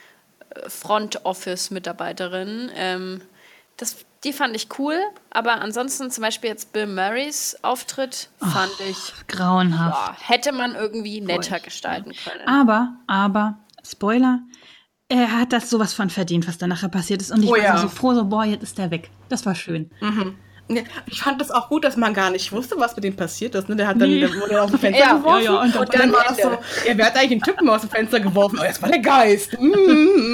Front Office Mitarbeiterin. Ähm, das, die fand ich cool, aber ansonsten zum Beispiel jetzt Bill Murrays Auftritt fand Och, ich grauenhaft. Ja, hätte man irgendwie netter Furcht, gestalten ja. können. Aber, aber, Spoiler, er hat das sowas von verdient, was da nachher passiert ist. Und ich Oh war ja. so froh, so, boah, jetzt ist der weg. Das war schön. Mhm. Ich fand das auch gut, dass man gar nicht wusste, was mit dem passiert ist. Ne? Der hat dann Nee. der wurde aus dem Fenster Ja, geworfen. ja, ja, und und, dann- dann war das so, ja, wer hat eigentlich einen Typen aus dem Fenster geworfen? Oh, das war der Geist. Mm.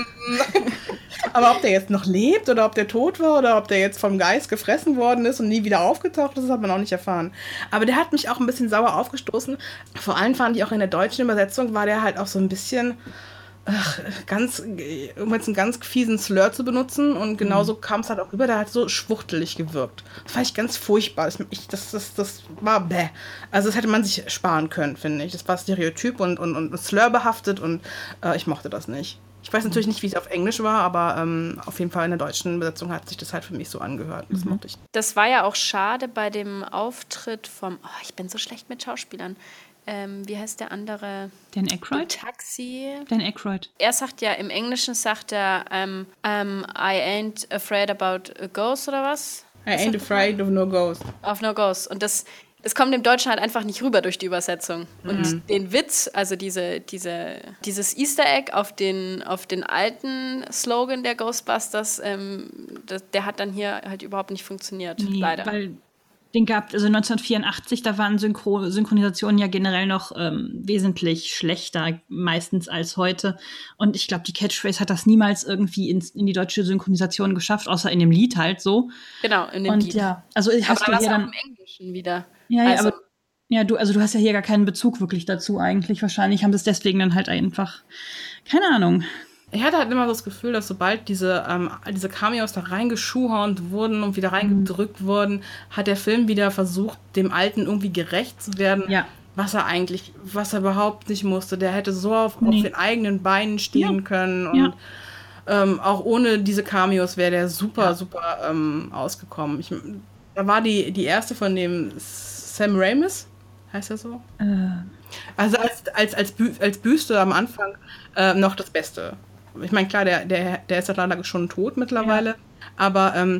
Aber ob der jetzt noch lebt oder ob der tot war oder ob der jetzt vom Geist gefressen worden ist und nie wieder aufgetaucht ist, das hat man auch nicht erfahren. Aber der hat mich auch ein bisschen sauer aufgestoßen. Vor allem fand ich auch in der deutschen Übersetzung, war der halt auch so ein bisschen... Ach, ganz, um jetzt einen ganz fiesen Slur zu benutzen und genauso mhm. kam es halt auch rüber, der hat so schwuchtelig gewirkt. Das fand ich ganz furchtbar. Ich, das, das, das war bäh. Also das hätte man sich sparen können, finde ich. Das war Stereotyp und, und, und Slur behaftet und äh, ich mochte das nicht. Ich weiß natürlich nicht, wie es auf Englisch war, aber ähm, auf jeden Fall in der deutschen Übersetzung hat sich das halt für mich so angehört. Das Mhm. mochte ich. Das war ja auch schade bei dem Auftritt vom, oh, ich bin so schlecht mit Schauspielern. Ähm, wie heißt der andere? Dan Aykroyd? Taxi. Dan Aykroyd. Er sagt ja, im Englischen sagt er, ähm, ähm, I ain't afraid about a ghost oder was? I ain't afraid of no ghost. Of no ghost. Und das, das kommt im Deutschen halt einfach nicht rüber durch die Übersetzung. Und Mhm. den Witz, also diese, diese, dieses Easter Egg auf den, auf den alten Slogan der Ghostbusters, ähm, das, der hat dann hier halt überhaupt nicht funktioniert, Nee, leider. weil den gab also neunzehnhundertvierundachtzig, da waren Synchro- Synchronisationen ja generell noch ähm, wesentlich schlechter meistens als heute. Und ich glaube, die Catchphrase hat das niemals irgendwie ins, in die deutsche Synchronisation geschafft, außer in dem Lied halt so. Genau, in dem Und Lied. ja, also Aber hast dann du war es hier auch dann im Englischen wieder. ja, ja, Also- aber ja, du, also du hast ja hier gar keinen Bezug wirklich dazu eigentlich. Wahrscheinlich haben das deswegen dann halt einfach, keine Ahnung. Ich hatte halt immer so das Gefühl, dass sobald diese, ähm, diese Cameos da reingeschuhhornt wurden und wieder reingedrückt wurden, hat der Film wieder versucht, dem Alten irgendwie gerecht zu werden, Ja. was er eigentlich, was er überhaupt nicht musste. Der hätte so auf, Nee. auf den eigenen Beinen stehen Ja. können und Ja. ähm, auch ohne diese Cameos wäre der super, Ja. super ähm, ausgekommen. Ich, da war die, die erste von dem Sam Ramis, heißt er so? Äh, Also als, als, als, Bü als Büste am Anfang äh, noch das Beste. Ich meine, klar, der, der, der ist ja leider schon tot mittlerweile, aber ähm,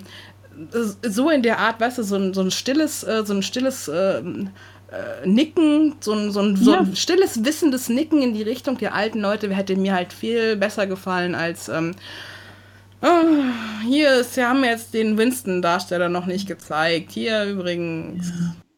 so in der Art, weißt du, so ein, so ein stilles, äh, so ein stilles äh, äh, Nicken, so ein, so, ein, so ein Ja. stilles, wissendes Nicken in die Richtung der alten Leute hätte mir halt viel besser gefallen als ähm, oh, hier ist, wir haben jetzt den Winston-Darsteller noch nicht gezeigt. Hier übrigens.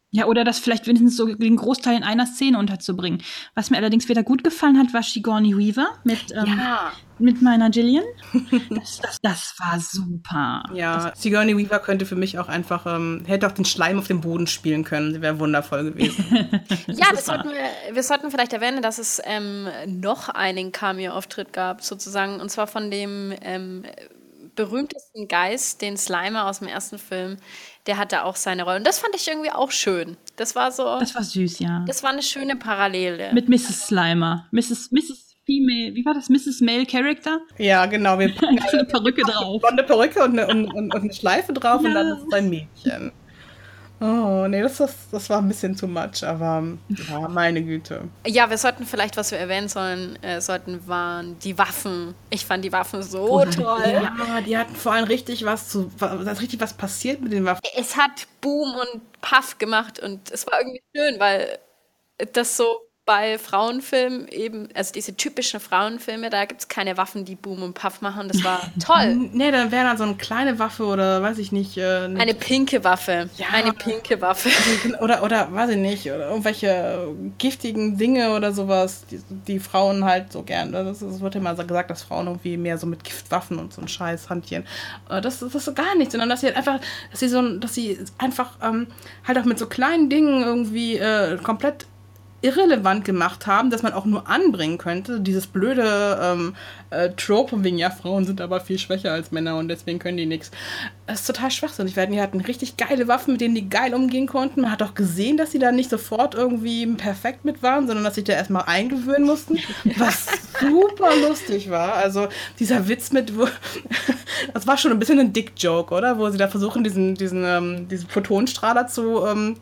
Ja, oder das vielleicht wenigstens so den Großteil in einer Szene unterzubringen. Was mir allerdings wieder gut gefallen hat, war Sigourney Weaver mit, ähm, Ja. mit meiner Gillian. Das, das, das war super. Ja, Sigourney Weaver könnte für mich auch einfach, ähm, hätte auch den Schleim auf dem Boden spielen können. Sie wäre wundervoll gewesen. Ja, das sollten wir, wir sollten vielleicht erwähnen, dass es ähm, noch einen Cameo-Auftritt gab, sozusagen, und zwar von dem ähm, berühmtesten Geist, den Slimer aus dem ersten Film. Der hatte auch seine Rolle. Und das fand ich irgendwie auch schön. Das war so. Das war süß, ja. Das war eine schöne Parallele. Mit Misses Slimer. Misses Misses Female, wie war das? Misses Male Character? Ja, genau. Wir packen Einfach eine Perücke drauf. Blonde Perücke und eine, und, und, und eine Schleife drauf Ja. und dann ist es ein Mädchen. Oh, nee, das, das, das war ein bisschen too much, aber ja, meine Güte. Ja, wir sollten vielleicht, was wir erwähnen sollen, äh, sollten, waren die Waffen. Ich fand die Waffen so Großartig. toll. Ja, die hatten vor allem richtig was zu, da ist richtig was passiert mit den Waffen. Es hat Boom und Puff gemacht und es war irgendwie schön, weil das so bei Frauenfilmen eben, also diese typischen Frauenfilme, da gibt es keine Waffen, die Boom und Puff machen. Das war toll. Nee, dann wäre dann so eine kleine Waffe oder weiß ich nicht. Äh, Eine pinke Waffe. Ja. Eine pinke Waffe. Oder, oder weiß ich nicht, oder irgendwelche giftigen Dinge oder sowas, die, die Frauen halt so gern. Das, das wird immer so gesagt, dass Frauen irgendwie mehr so mit Giftwaffen und so ein Scheiß hantieren. Äh, Das, das ist so gar nichts, sondern dass sie halt einfach, dass sie so, dass sie einfach ähm, halt auch mit so kleinen Dingen irgendwie äh, komplett irrelevant gemacht haben, dass man auch nur anbringen könnte. Dieses blöde ähm, äh, Trope von wegen, ja, Frauen sind aber viel schwächer als Männer und deswegen können die nichts. Das ist total schwachsinnig. Die hatten richtig geile Waffen, mit denen die geil umgehen konnten. Man hat auch gesehen, dass sie da nicht sofort irgendwie perfekt mit waren, sondern dass sich da erstmal eingewöhnen mussten, was super lustig war. Also dieser Witz mit, wo, das war schon ein bisschen ein Dick-Joke, oder? Wo sie da versuchen, diesen, diesen, ähm, diesen Photonenstrahler zu ähm,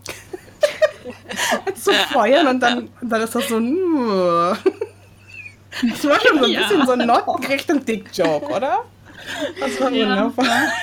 zu feuern und dann, dann ist das so ein das war schon so ein Ja. bisschen so ein Not Richtung Dick-Joke, oder? Das war Ja. wunderbar.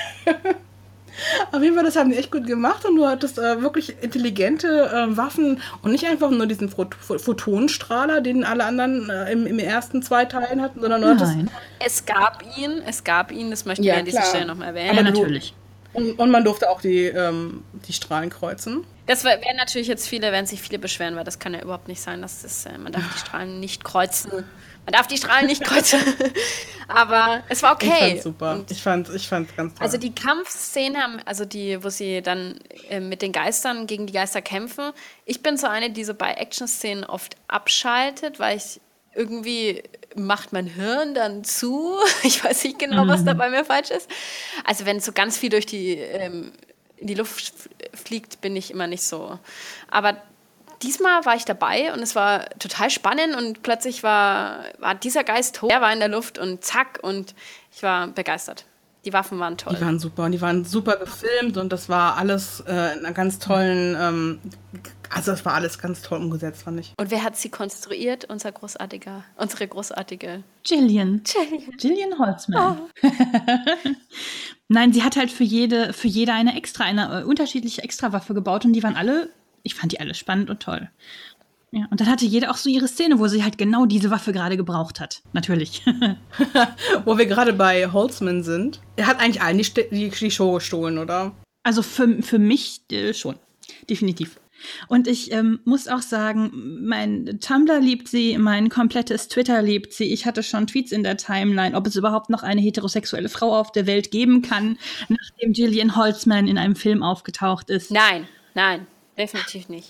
Auf jeden Fall, das haben die echt gut gemacht und du hattest äh, wirklich intelligente äh, Waffen und nicht einfach nur diesen Phot Photonenstrahler, den alle anderen äh, im, im ersten zwei Teilen hatten, sondern du hattest Nein. Es gab ihn, es gab ihn, das möchte ich Ja, an dieser klar. Stelle nochmal Ja, erwähnen. Aber du- natürlich. und, und man durfte auch die, ähm, die Strahlen kreuzen. Das wär- werden natürlich jetzt viele, werden sich viele beschweren, weil das kann ja überhaupt nicht sein, dass das, äh, man darf die Strahlen nicht kreuzen. Man darf die Strahlen nicht kreuzen. Aber es war Ich okay. fand's super. Und Ich fand ich fand's ganz toll. also die Kampfszene, haben- also die, wo sie dann äh, mit den Geistern gegen die Geister kämpfen. Ich bin so eine, die so bei Action-Szenen oft abschaltet, weil ich irgendwie macht mein Hirn dann zu. Ich weiß nicht genau, was da bei mir falsch ist. Also wenn so ganz viel durch die ähm, in die Luft f- fliegt, bin ich immer nicht so. Aber diesmal war ich dabei und es war total spannend und plötzlich war, war dieser Geist tot, er war in der Luft und zack und ich war begeistert. Die Waffen waren toll. Die waren super und die waren super gefilmt und das war alles äh, in einer ganz tollen, ähm, also das war alles ganz toll umgesetzt, fand ich. Und wer hat sie konstruiert? Unser großartiger, unsere großartige Gillian. Gillian. Gillian Holtzman. Nein, sie hat halt für jede, für jede eine extra, eine äh, unterschiedliche Extrawaffe gebaut und die waren alle, ich fand die alle spannend und toll. Ja, und dann hatte jede auch so ihre Szene, wo sie halt genau diese Waffe gerade gebraucht hat. Natürlich. Wo wir gerade bei Holtzman sind, er hat eigentlich allen die, St- die, die Show gestohlen, oder? Also für, für mich äh, schon. Definitiv. Und ich ähm, muss auch sagen, mein Tumblr liebt sie, mein komplettes Twitter liebt sie. Ich hatte schon Tweets in der Timeline, ob es überhaupt noch eine heterosexuelle Frau auf der Welt geben kann, nachdem Gillian Holtzman in einem Film aufgetaucht ist. Nein, nein, definitiv nicht.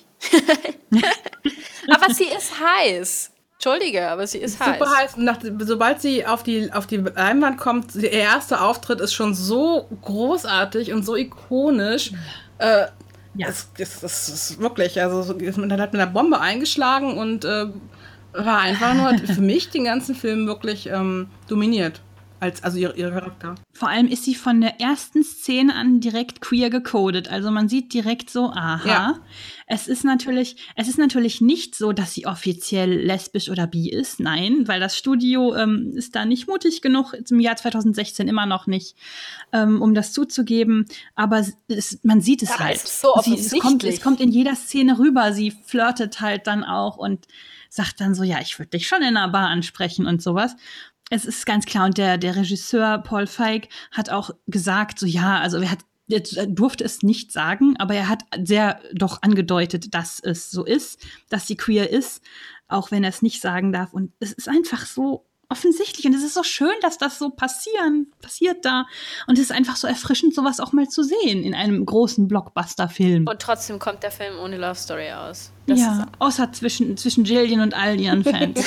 Aber sie ist heiß. Entschuldige, aber sie ist heiß. Super heiß. Und nach, sobald sie auf die, auf die Leinwand kommt, ihr erster Auftritt ist schon so großartig und so ikonisch. Äh, Ja. es, es, es ist wirklich, also so- man hat mit einer Bombe eingeschlagen und äh, war einfach nur für mich den ganzen Film wirklich ähm, dominiert. Als, also ihr, ihr Charakter. Vor allem ist sie von der ersten Szene an direkt queer gecodet. Also man sieht direkt so, aha. Ja. Es ist natürlich, es ist natürlich nicht so, dass sie offiziell lesbisch oder bi ist. Nein, weil das Studio ähm, ist da nicht mutig genug, im Jahr zweitausendsechzehn immer noch nicht, ähm, um das zuzugeben. Aber es, man sieht es Aber halt. es ist so sie, es, kommt, offensichtlich. es kommt in jeder Szene rüber. Sie flirtet halt dann auch und sagt dann so, ja, ich würde dich schon in einer Bar ansprechen und sowas. Es ist ganz klar, und der, der Regisseur Paul Feig hat auch gesagt, so ja, also er hat er durfte es nicht sagen, aber er hat sehr doch angedeutet, dass es so ist, dass sie queer ist, auch wenn er es nicht sagen darf. Und es ist einfach so offensichtlich. Und es ist so schön, dass das so passieren, passiert da. Und es ist einfach so erfrischend, sowas auch mal zu sehen in einem großen Blockbuster-Film. Und trotzdem kommt der Film ohne Love Story aus. Das ja, außer zwischen, zwischen Jillian und all ihren Fans.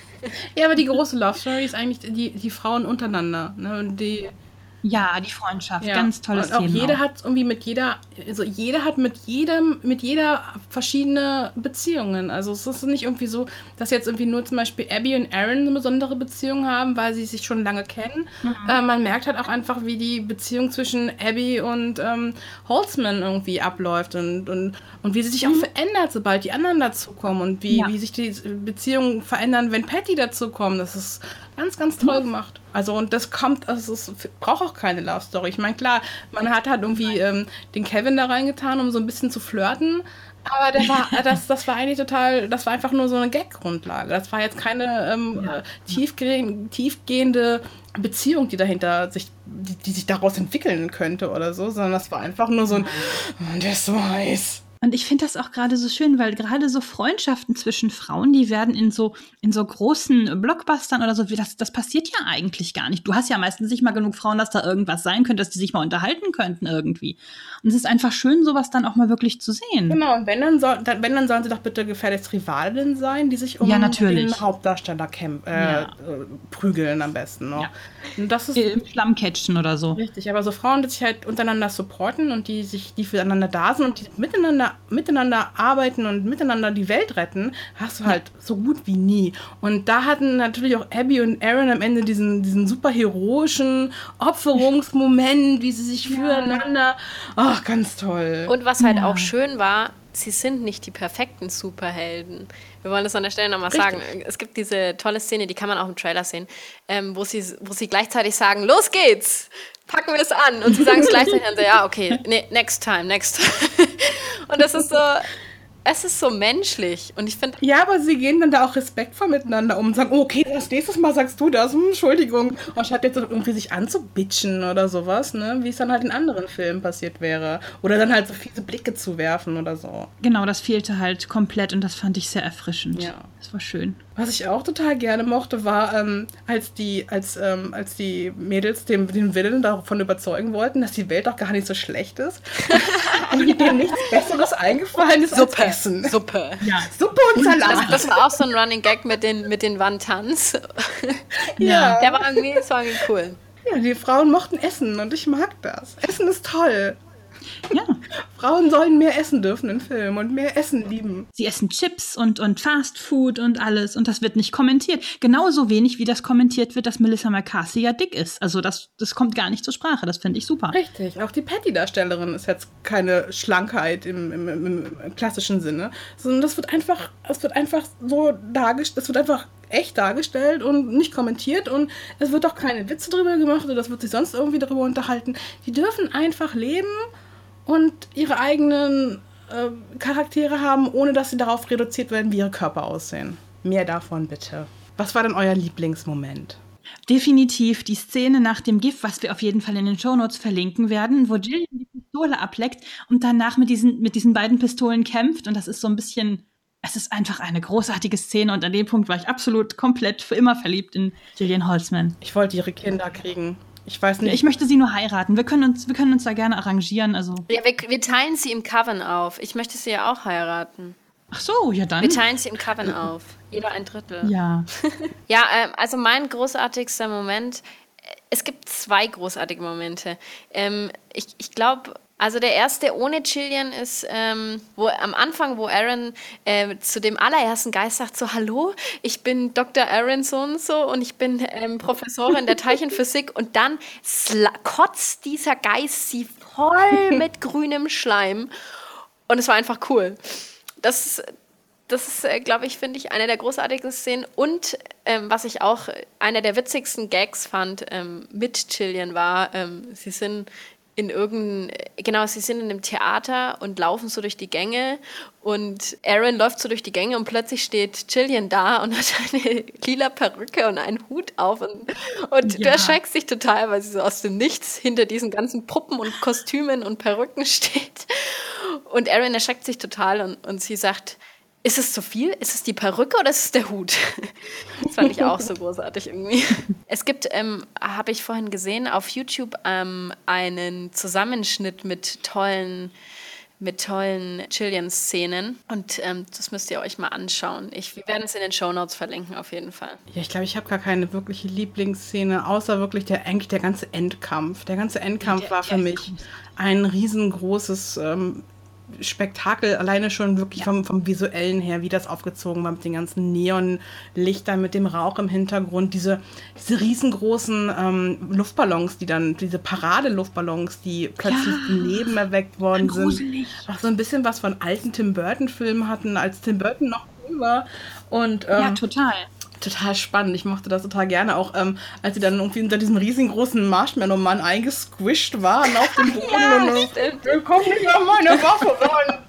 Ja, aber die große Love Story ist eigentlich die, die Frauen untereinander. Ne? Und die Ja, die Freundschaft, Ja. ganz tolles Und auch Thema. jeder hat irgendwie mit jeder, also jeder hat mit jedem, mit jeder verschiedene Beziehungen. Also es ist nicht irgendwie so, dass jetzt irgendwie nur zum Beispiel Abby und Aaron eine besondere Beziehung haben, weil sie sich schon lange kennen. Mhm. Äh, man merkt halt auch einfach, wie die Beziehung zwischen Abby und ähm, Holtzman irgendwie abläuft und, und, und wie sie sich auch verändert, sobald die anderen dazukommen und wie, Ja. wie sich die Beziehungen verändern, wenn Patty dazukommt. Das ist ganz, ganz toll gemacht. Also und das kommt, also es braucht auch keine Love Story. Ich meine, klar, man hat halt irgendwie ähm, den Kevin da reingetan, um so ein bisschen zu flirten, aber der war, das, das war eigentlich total, das war einfach nur so eine Gag-Grundlage. Das war jetzt keine ähm, Ja. äh, tiefge- tiefgehende Beziehung, die dahinter sich, die, die sich daraus entwickeln könnte oder so, sondern das war einfach nur so ein, oh, der ist so heiß. Und ich finde das auch gerade so schön, weil gerade so Freundschaften zwischen Frauen, die werden in so in so großen Blockbustern oder so, wie das, das passiert ja eigentlich gar nicht. Du hast ja meistens nicht mal genug Frauen, dass da irgendwas sein könnte, dass die sich mal unterhalten könnten irgendwie. Und es ist einfach schön, sowas dann auch mal wirklich zu sehen. Genau, und wenn dann, soll, dann, wenn, dann sollen sie doch bitte gefährlich Rivalinnen sein, die sich um Ja, natürlich. den Hauptdarsteller kämp- äh, Ja. äh, prügeln am besten. Ne? Ja. Und das ist Im Schlammcatchen oder so. richtig, aber so Frauen, die sich halt untereinander supporten und die sich, die füreinander da sind und die miteinander, miteinander arbeiten und miteinander die Welt retten, hast du halt so gut wie nie. Und da hatten natürlich auch Abby und Aaron am Ende diesen, diesen super heroischen Opferungsmoment, wie sie sich füreinander. Ach, ganz toll. Und was halt Ja. auch schön war, sie sind nicht die perfekten Superhelden. Wir wollen das an der Stelle nochmal sagen. Es gibt diese tolle Szene, die kann man auch im Trailer sehen, ähm, wo, sie, wo sie gleichzeitig sagen, los geht's, packen wir es an. Und sie sagen es gleichzeitig und so, ja, okay, nee, next time, next time. Und das ist so, es ist so menschlich. Und ich finde, Ja, aber sie gehen dann da auch respektvoll miteinander um und sagen, oh, okay, das nächstes Mal sagst du das, hm, Entschuldigung. Und statt jetzt irgendwie sich anzubitchen oder sowas, ne, wie es dann halt in anderen Filmen passiert wäre. Oder dann halt so fiese Blicke zu werfen oder so. Genau, das fehlte halt komplett und das fand ich sehr erfrischend. Ja. Das war schön. Was ich auch total gerne mochte, war, ähm, als die, als, ähm, als die Mädels den, den Willen davon überzeugen wollten, dass die Welt doch gar nicht so schlecht ist. Und denen nichts Besseres eingefallen ist als Essen. Suppe. Ja. Suppe und Das, Salat. das war auch so ein Running Gag mit den, mit den Wantans. Ja. Der war irgendwie, das war irgendwie cool. Ja, die Frauen mochten Essen und ich mag das. Essen ist toll. Ja. Frauen sollen mehr essen dürfen in Filmen und mehr Essen lieben. Sie essen Chips und, und Fast Food und alles und das wird nicht kommentiert. Genauso wenig, wie das kommentiert wird, dass Melissa McCarthy ja dick ist. Also das, das kommt gar nicht zur Sprache. Das finde ich super. Richtig, auch die Patty-Darstellerin ist jetzt keine Schlankheit im, im, im, im klassischen Sinne, sondern das wird einfach, es wird einfach so dargestellt, das wird einfach echt dargestellt und nicht kommentiert und es wird auch keine Witze drüber gemacht oder das wird sich sonst irgendwie darüber unterhalten. Die dürfen einfach leben und ihre eigenen äh, Charaktere haben, ohne dass sie darauf reduziert werden, wie ihre Körper aussehen. Mehr davon bitte. Was war denn euer Lieblingsmoment? Definitiv die Szene nach dem Gift, was wir auf jeden Fall in den Shownotes verlinken werden, wo Jillian die Pistole ableckt und danach mit diesen, mit diesen beiden Pistolen kämpft. Und das ist so ein bisschen, es ist einfach eine großartige Szene. Und an dem Punkt war ich absolut komplett für immer verliebt in Jillian Holtzman. Ich wollte ihre Kinder kriegen. Ich weiß nicht. Ich möchte sie nur heiraten. Wir können uns, wir können uns da gerne arrangieren. Also. Ja, wir, wir teilen sie im Coven auf. Ich möchte sie ja auch heiraten. Ach so, ja dann. Wir teilen sie im Coven auf. Jeder ein Drittel. Ja. Ja, ähm, also mein großartigster Moment, äh, es gibt zwei großartige Momente. Ähm, ich ich glaube, also der erste ohne Jillian ist, ähm, wo am Anfang, wo Aaron äh, zu dem allerersten Geist sagt, so, hallo, ich bin Doktor Aaron so und so und ich bin ähm, Professorin der Teilchenphysik und dann sla- kotzt dieser Geist sie voll mit grünem Schleim und es war einfach cool. Das ist, das ist, äh, glaube ich, finde ich, eine der großartigsten Szenen. Und ähm, was ich auch einer der witzigsten Gags fand ähm, mit Jillian war, ähm, sie sind in irgendein, genau, sie sind in einem Theater und laufen so durch die Gänge und Aaron läuft so durch die Gänge und plötzlich steht Gillian da und hat eine lila Perücke und einen Hut auf und, und ja. du erschreckst dich total, weil sie so aus dem Nichts hinter diesen ganzen Puppen und Kostümen und Perücken steht und Aaron erschreckt sich total und, und sie sagt, ist es zu viel? Ist es die Perücke oder ist es der Hut? Das fand ich auch so großartig irgendwie. Es gibt, ähm, habe ich vorhin gesehen, auf YouTube ähm, einen Zusammenschnitt mit tollen, mit tollen Gillian-Szenen. Und ähm, das müsst ihr euch mal anschauen. Ich, wir werden es in den Shownotes verlinken, auf jeden Fall. Ja, ich glaube, ich habe gar keine wirkliche Lieblingsszene, außer wirklich der, eigentlich der ganze Endkampf. Der ganze Endkampf der, war für mich ein riesengroßes ähm, Spektakel, alleine schon wirklich ja. vom, vom Visuellen her, wie das aufgezogen war mit den ganzen Neonlichtern, mit dem Rauch im Hintergrund, diese, diese riesengroßen ähm, Luftballons, die dann, diese Paradeluftballons, die plötzlich ja. im Leben erweckt worden sind. Auch so ein bisschen was von alten Tim Burton-Filmen hatten, als Tim Burton noch cool war. Und, ähm, ja, total. Total spannend. Ich mochte das total gerne. Auch ähm, als sie dann irgendwie unter diesem riesengroßen Marshmallow-Mann eingesquisht waren auf dem Boden. Ja, und äh, komm nicht an meine Waffe ran.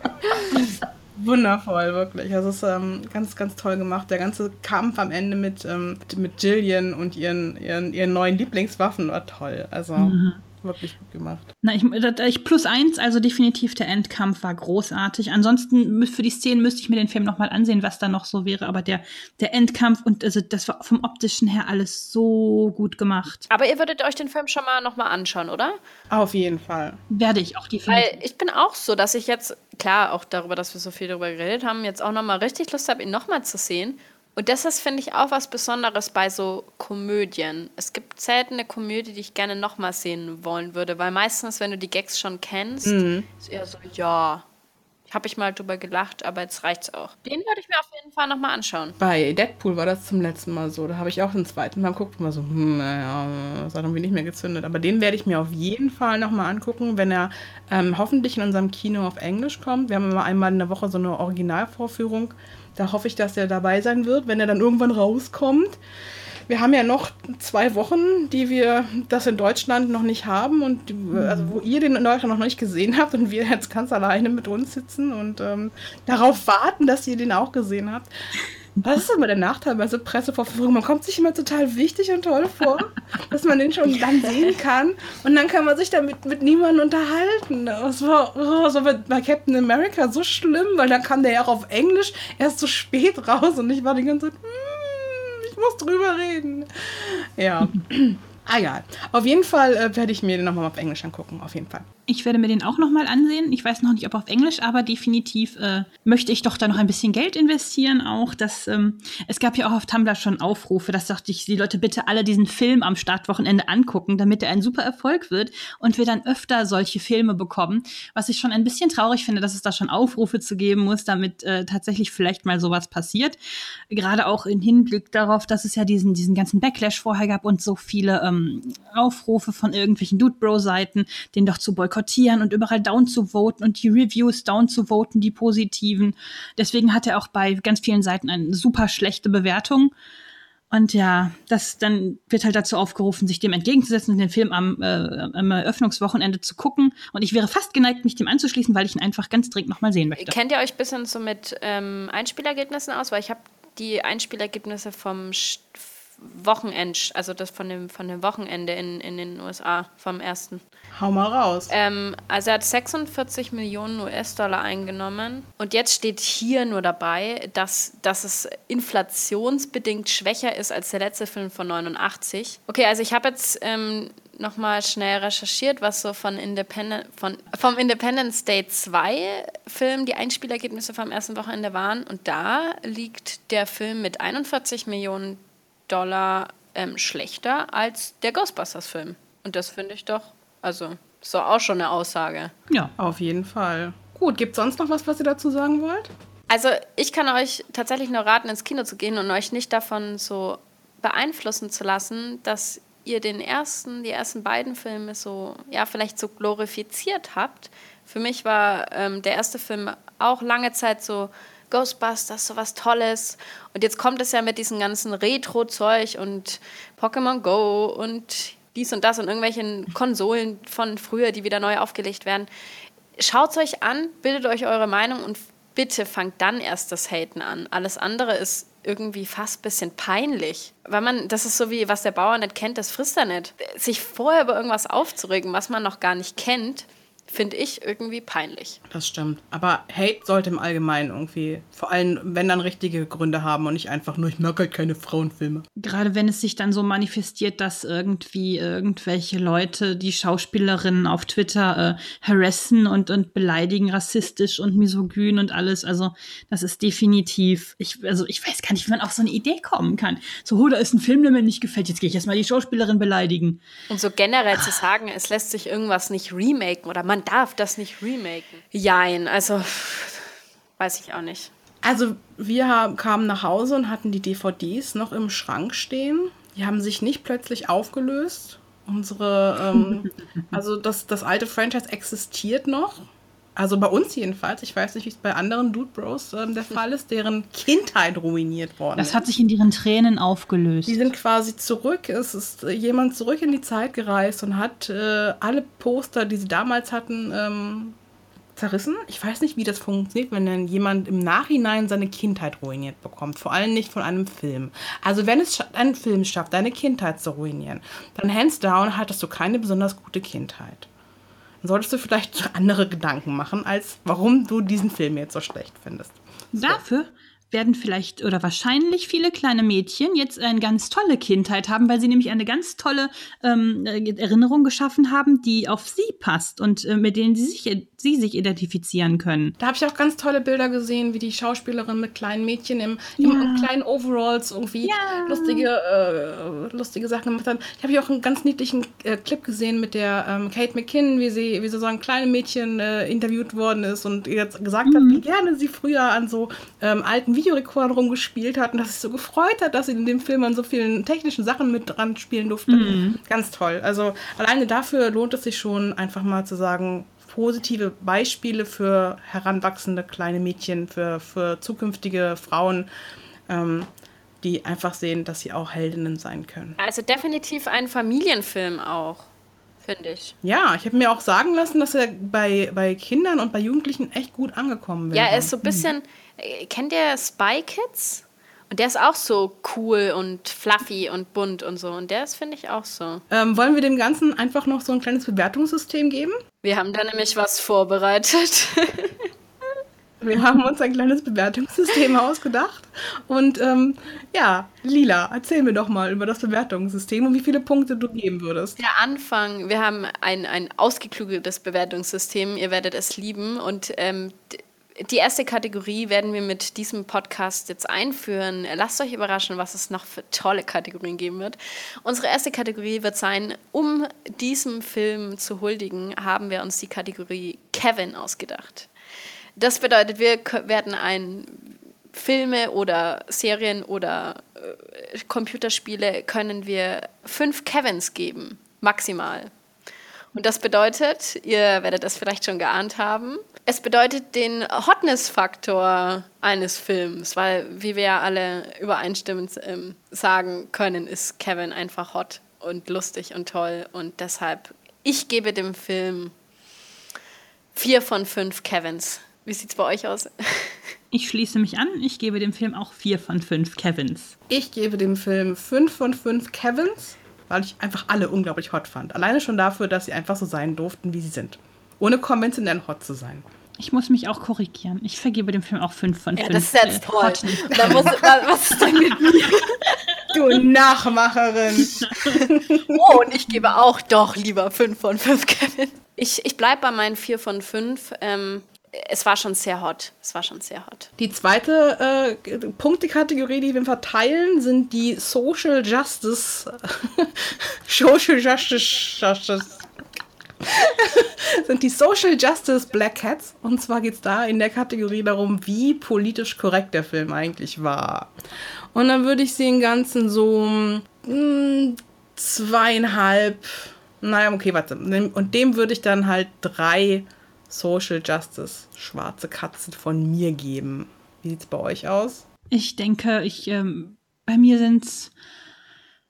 Wundervoll, wirklich. Also es ist ähm, ganz, ganz toll gemacht. Der ganze Kampf am Ende mit, ähm, mit Gillian und ihren, ihren, ihren neuen Lieblingswaffen war toll. Also mhm. wirklich gut gemacht. Na, ich, ich plus eins, also definitiv der Endkampf war großartig. Ansonsten für die Szenen müsste ich mir den Film nochmal ansehen, was da noch so wäre. Aber der, der Endkampf und also das war vom Optischen her alles so gut gemacht. Aber ihr würdet euch den Film schon mal nochmal anschauen, oder? Auf jeden Fall. Werde ich auch die Filme. Weil ich bin auch so, dass ich jetzt, klar, auch darüber, dass wir so viel darüber geredet haben, jetzt auch nochmal richtig Lust habe, ihn nochmal zu sehen. Und das ist, finde ich, auch was Besonderes bei so Komödien. Es gibt selten eine Komödie, die ich gerne nochmal sehen wollen würde, weil meistens, wenn du die Gags schon kennst, mhm. ist eher so, ja, habe ich mal drüber gelacht, aber jetzt reicht's auch. Den würde ich mir auf jeden Fall nochmal anschauen. Bei Deadpool war das zum letzten Mal so. Da habe ich auch den zweiten Mal geguckt und war so, hm, naja, das hat irgendwie nicht mehr gezündet. Aber den werde ich mir auf jeden Fall nochmal angucken, wenn er ähm, hoffentlich in unserem Kino auf Englisch kommt. Wir haben immer einmal in der Woche so eine Originalvorführung. Da hoffe ich, dass er dabei sein wird, wenn er dann irgendwann rauskommt. Wir haben ja noch zwei Wochen, die wir das in Deutschland noch nicht haben und die, also wo ihr den in Deutschland noch nicht gesehen habt und wir jetzt ganz alleine mit uns sitzen und ähm, darauf warten, dass ihr den auch gesehen habt. Was ist immer der Nachteil bei so Pressevorführungen? Man kommt sich immer total wichtig und toll vor, dass man den schon dann sehen kann und dann kann man sich damit mit niemandem unterhalten. Das war oh, so bei Captain America so schlimm, weil dann kam der ja auch auf Englisch erst so spät raus und ich war die ganze Zeit, mm, ich muss drüber reden. Ja. Ah ja, auf jeden Fall äh, werde ich mir den nochmal auf Englisch angucken, auf jeden Fall. Ich werde mir den auch nochmal ansehen. Ich weiß noch nicht, ob auf Englisch, aber definitiv äh, möchte ich doch da noch ein bisschen Geld investieren auch. Das, ähm, es gab ja auch auf Tumblr schon Aufrufe, dass dachte ich, die Leute bitte alle diesen Film am Startwochenende angucken, damit er ein super Erfolg wird und wir dann öfter solche Filme bekommen. Was ich schon ein bisschen traurig finde, dass es da schon Aufrufe zu geben muss, damit äh, tatsächlich vielleicht mal sowas passiert. Gerade auch im Hinblick darauf, dass es ja diesen, diesen ganzen Backlash vorher gab und so viele ähm, Aufrufe von irgendwelchen Dude-Bro-Seiten, den doch zu boykottieren und überall down zu voten und die Reviews down zu voten, die positiven. Deswegen hat er auch bei ganz vielen Seiten eine super schlechte Bewertung. Und ja, das dann wird halt dazu aufgerufen, sich dem entgegenzusetzen und den Film am, äh, am Eröffnungswochenende zu gucken. Und ich wäre fast geneigt, mich dem anzuschließen, weil ich ihn einfach ganz dringend nochmal sehen möchte. Kennt ihr euch ein bisschen so mit ähm, Einspielergebnissen aus? Weil ich habe die Einspielergebnisse vom St- Wochenend, also das von dem, von dem Wochenende in, in den U S A, vom ersten. Hau mal raus. Ähm, also er hat sechsundvierzig Millionen U S-Dollar eingenommen und jetzt steht hier nur dabei, dass, dass es inflationsbedingt schwächer ist als der letzte Film von neunundachtzig. Okay, also ich habe jetzt ähm, nochmal schnell recherchiert, was so von Independent, von, vom Independence Day zwei Film die Einspielergebnisse vom ersten Wochenende waren und da liegt der Film mit einundvierzig Millionen Dollar ähm, schlechter als der Ghostbusters-Film. Und das finde ich doch, also, ist doch auch schon eine Aussage. Ja, auf jeden Fall. Gut, gibt es sonst noch was, was ihr dazu sagen wollt? Also, ich kann euch tatsächlich nur raten, ins Kino zu gehen und euch nicht davon so beeinflussen zu lassen, dass ihr den ersten, die ersten beiden Filme so, ja, vielleicht so glorifiziert habt. Für mich war ähm, der erste Film auch lange Zeit so Ghostbusters, sowas Tolles. Und jetzt kommt es ja mit diesem ganzen Retro-Zeug und Pokémon Go und dies und das und irgendwelchen Konsolen von früher, die wieder neu aufgelegt werden. Schaut es euch an, bildet euch eure Meinung und bitte fangt dann erst das Haten an. Alles andere ist irgendwie fast ein bisschen peinlich. Weil man, das ist so wie, was der Bauer nicht kennt, das frisst er nicht. Sich vorher über irgendwas aufzuregen, was man noch gar nicht kennt, finde ich irgendwie peinlich. Das stimmt. Aber Hate sollte im Allgemeinen irgendwie, vor allem wenn dann richtige Gründe haben und nicht einfach nur, ich mag halt keine Frauenfilme. Gerade wenn es sich dann so manifestiert, dass irgendwie irgendwelche Leute die Schauspielerinnen auf Twitter äh, harassen und, und beleidigen, rassistisch und misogyn und alles. Also das ist definitiv, ich, also ich weiß gar nicht, wie man auf so eine Idee kommen kann. So, oh, da ist ein Film, der mir nicht gefällt, jetzt gehe ich erstmal die Schauspielerin beleidigen. Und so generell zu sagen, es lässt sich irgendwas nicht remaken oder man darf das nicht remaken. Jein, also weiß ich auch nicht. Also wir haben, kamen nach Hause und hatten die D V Ds noch im Schrank stehen. Die haben sich nicht plötzlich aufgelöst. Unsere, ähm, also das, das alte Franchise existiert noch. Also bei uns jedenfalls. Ich weiß nicht, wie es bei anderen Dude Bros ähm, der Fall ist, deren Kindheit ruiniert worden ist. Das hat sich in ihren Tränen aufgelöst. Die sind quasi zurück. Es ist äh, jemand zurück in die Zeit gereist und hat äh, alle Poster, die sie damals hatten, ähm, zerrissen. Ich weiß nicht, wie das funktioniert, wenn dann jemand im Nachhinein seine Kindheit ruiniert bekommt. Vor allem nicht von einem Film. Also wenn es ein Film schafft, deine Kindheit zu ruinieren, dann hands down hattest du keine besonders gute Kindheit. Dann solltest du vielleicht andere Gedanken machen, als warum du diesen Film jetzt so schlecht findest. So. Dafür werden vielleicht oder wahrscheinlich viele kleine Mädchen jetzt eine ganz tolle Kindheit haben, weil sie nämlich eine ganz tolle ähm, Erinnerung geschaffen haben, die auf sie passt und äh, mit denen sie sich, sie sich identifizieren können. Da habe ich auch ganz tolle Bilder gesehen, wie die Schauspielerin mit kleinen Mädchen im, Ja. im kleinen Overalls irgendwie Ja. lustige, äh, lustige Sachen gemacht hat. Ich habe hier auch einen ganz niedlichen äh, Clip gesehen mit der ähm, Kate McKinnon, wie sie wie so ein kleines Mädchen äh, interviewt worden ist und jetzt gesagt mhm. hat, wie gerne sie früher an so ähm, alten Videorekordern rumgespielt hat und dass sie so gefreut hat, dass sie in dem Film an so vielen technischen Sachen mit dran spielen durfte. Mhm. Ganz toll. Also alleine dafür lohnt es sich schon, einfach mal zu sagen, positive Beispiele für heranwachsende kleine Mädchen, für, für zukünftige Frauen, ähm, die einfach sehen, dass sie auch Heldinnen sein können. Also definitiv ein Familienfilm auch, finde ich. Ja, ich habe mir auch sagen lassen, dass er bei, bei Kindern und bei Jugendlichen echt gut angekommen wäre. Ja, er ist so ein bisschen, mhm. kennt ihr Spy Kids? Und der ist auch so cool und fluffy und bunt und so. Und der ist, finde ich, auch so. Ähm, wollen wir dem Ganzen einfach noch so ein kleines Bewertungssystem geben? Wir haben da nämlich was vorbereitet. Wir haben uns ein kleines Bewertungssystem ausgedacht. Und ähm, ja, Lila, erzähl mir doch mal über das Bewertungssystem und wie viele Punkte du geben würdest. Der Anfang, wir haben ein, ein ausgeklügeltes Bewertungssystem. Ihr werdet es lieben. Und ähm, die erste Kategorie werden wir mit diesem Podcast jetzt einführen. Lasst euch überraschen, was es noch für tolle Kategorien geben wird. Unsere erste Kategorie wird sein, um diesem Film zu huldigen, haben wir uns die Kategorie Kevin ausgedacht. Das bedeutet, wir werden ein Filme oder Serien oder äh, Computerspiele können wir fünf Kevins geben, maximal. Und das bedeutet, ihr werdet es vielleicht schon geahnt haben, es bedeutet den Hotness-Faktor eines Films, weil, wie wir ja alle übereinstimmend ähm, sagen können, ist Kevin einfach hot und lustig und toll. Und deshalb, ich gebe dem Film vier von fünf Kevins. Wie sieht's bei euch aus? Ich schließe mich an, ich gebe dem Film auch vier von fünf Kevins. Ich gebe dem Film fünf von fünf Kevins, weil ich einfach alle unglaublich hot fand. Alleine schon dafür, dass sie einfach so sein durften, wie sie sind. Ohne konventionell hot zu sein. Ich muss mich auch korrigieren. Ich vergebe dem Film auch fünf von fünf. Ja, das ist jetzt äh, toll. Da muss, was ist denn mit mir? Du Nachmacherin. Oh, und ich gebe auch doch lieber fünf von fünf Kevin. Ich, ich bleibe bei meinen vier von fünf. Ähm, es war schon sehr hot. Es war schon sehr hot. Die zweite äh, Punktekategorie, die wir verteilen, sind die Social Justice. Social Justice. Justice. sind die Social Justice Black Cats. Und zwar geht es da in der Kategorie darum, wie politisch korrekt der Film eigentlich war. Und dann würde ich sie im Ganzen so mh, zweieinhalb, naja, okay, warte. Und dem würde ich dann halt drei Social Justice schwarze Katzen von mir geben. Wie sieht's bei euch aus? Ich denke, ich ähm, bei mir sind's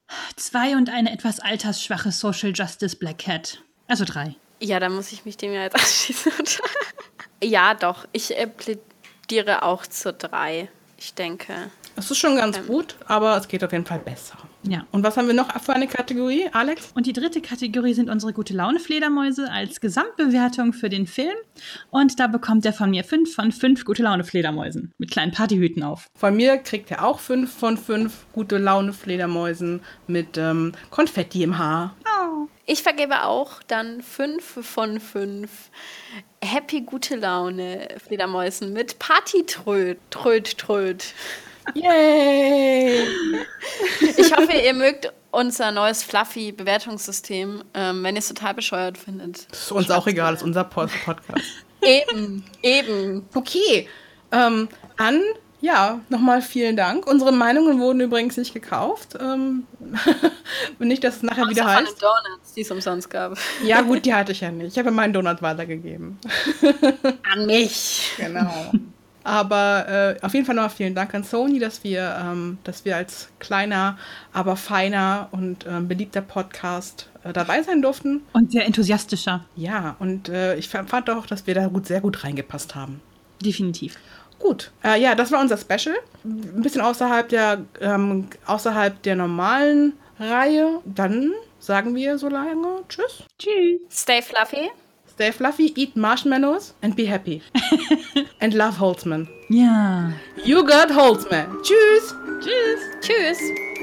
Zwei und eine etwas altersschwache Social Justice Black Cat. Also drei. Ja, da muss ich mich dem ja jetzt anschließen. Ja, doch. Ich äh, plädiere auch zur drei. Ich denke. Es ist schon ganz ähm. gut, aber es geht auf jeden Fall besser. Ja. Und was haben wir noch für eine Kategorie, Alex? Und die dritte Kategorie sind unsere Gute-Laune-Fledermäuse als Gesamtbewertung für den Film. Und da bekommt er von mir fünf von fünf Gute-Laune-Fledermäusen mit kleinen Partyhüten auf. Von mir kriegt er auch fünf von fünf Gute-Laune-Fledermäusen mit ähm, Konfetti im Haar. Oh. Ich vergebe auch dann fünf von fünf Happy Gute Laune Fledermäusen mit Party-Tröd, Tröd, Tröd. Yay! Ich hoffe, ihr mögt unser neues Fluffy-Bewertungssystem, ähm, wenn ihr es total bescheuert findet. Das ist uns auch egal, das ist unser Pod- Podcast. Eben, eben. Okay, ähm, Ann, ja, nochmal vielen Dank. Unsere Meinungen wurden übrigens nicht gekauft. Ähm, nicht, dass es nachher Außer wieder von heißt. den Donuts, die es umsonst gab. Ja gut, die hatte ich ja nicht. Ich habe meinen Donut weitergegeben. An mich. Genau. Aber äh, auf jeden Fall nochmal vielen Dank an Sony, dass wir, ähm, dass wir als kleiner, aber feiner und ähm, beliebter Podcast äh, dabei sein durften. Und sehr enthusiastischer. Ja, und äh, ich fand auch, dass wir da gut, sehr gut reingepasst haben. Definitiv. Gut, äh, ja, das war unser Special. Ein bisschen außerhalb der, ähm, außerhalb der normalen Reihe. Dann sagen wir so lange Tschüss. Tschüss. Stay fluffy. Stay fluffy, eat marshmallows and be happy. And love Holtzman. Ja. You got Holtzman. Tschüss. Tschüss. Tschüss.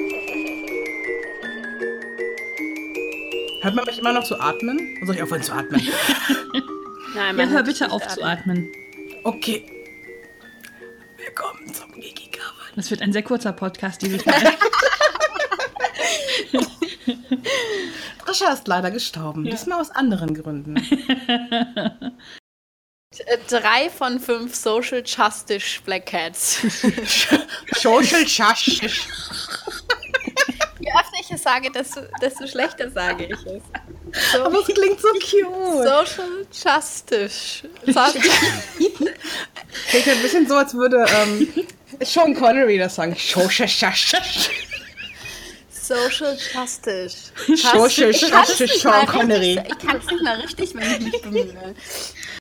Hört man mich immer noch zu atmen? Oder soll ich aufhören zu atmen? Nein, Ja, man hör hört bitte nicht auf atmen. zu atmen. Okay. Willkommen zum Gigi-Cover. Das wird ein sehr kurzer Podcast dieses Mal. Trisha ist leider gestorben. Ja. Diesmal aus anderen Gründen. Drei von fünf Social Justice Black Cats. Social Justice. Je öfter ich es sage, desto, desto schlechter sage ich es. So, aber es klingt so cute. Social Justice. Klingt ein bisschen so, als würde ähm, Sean Connery das sagen. Social Justice. Social Justice. Social Justice, Sean Connery. Ich kann es nicht mal richtig, wenn ich mich bemühe.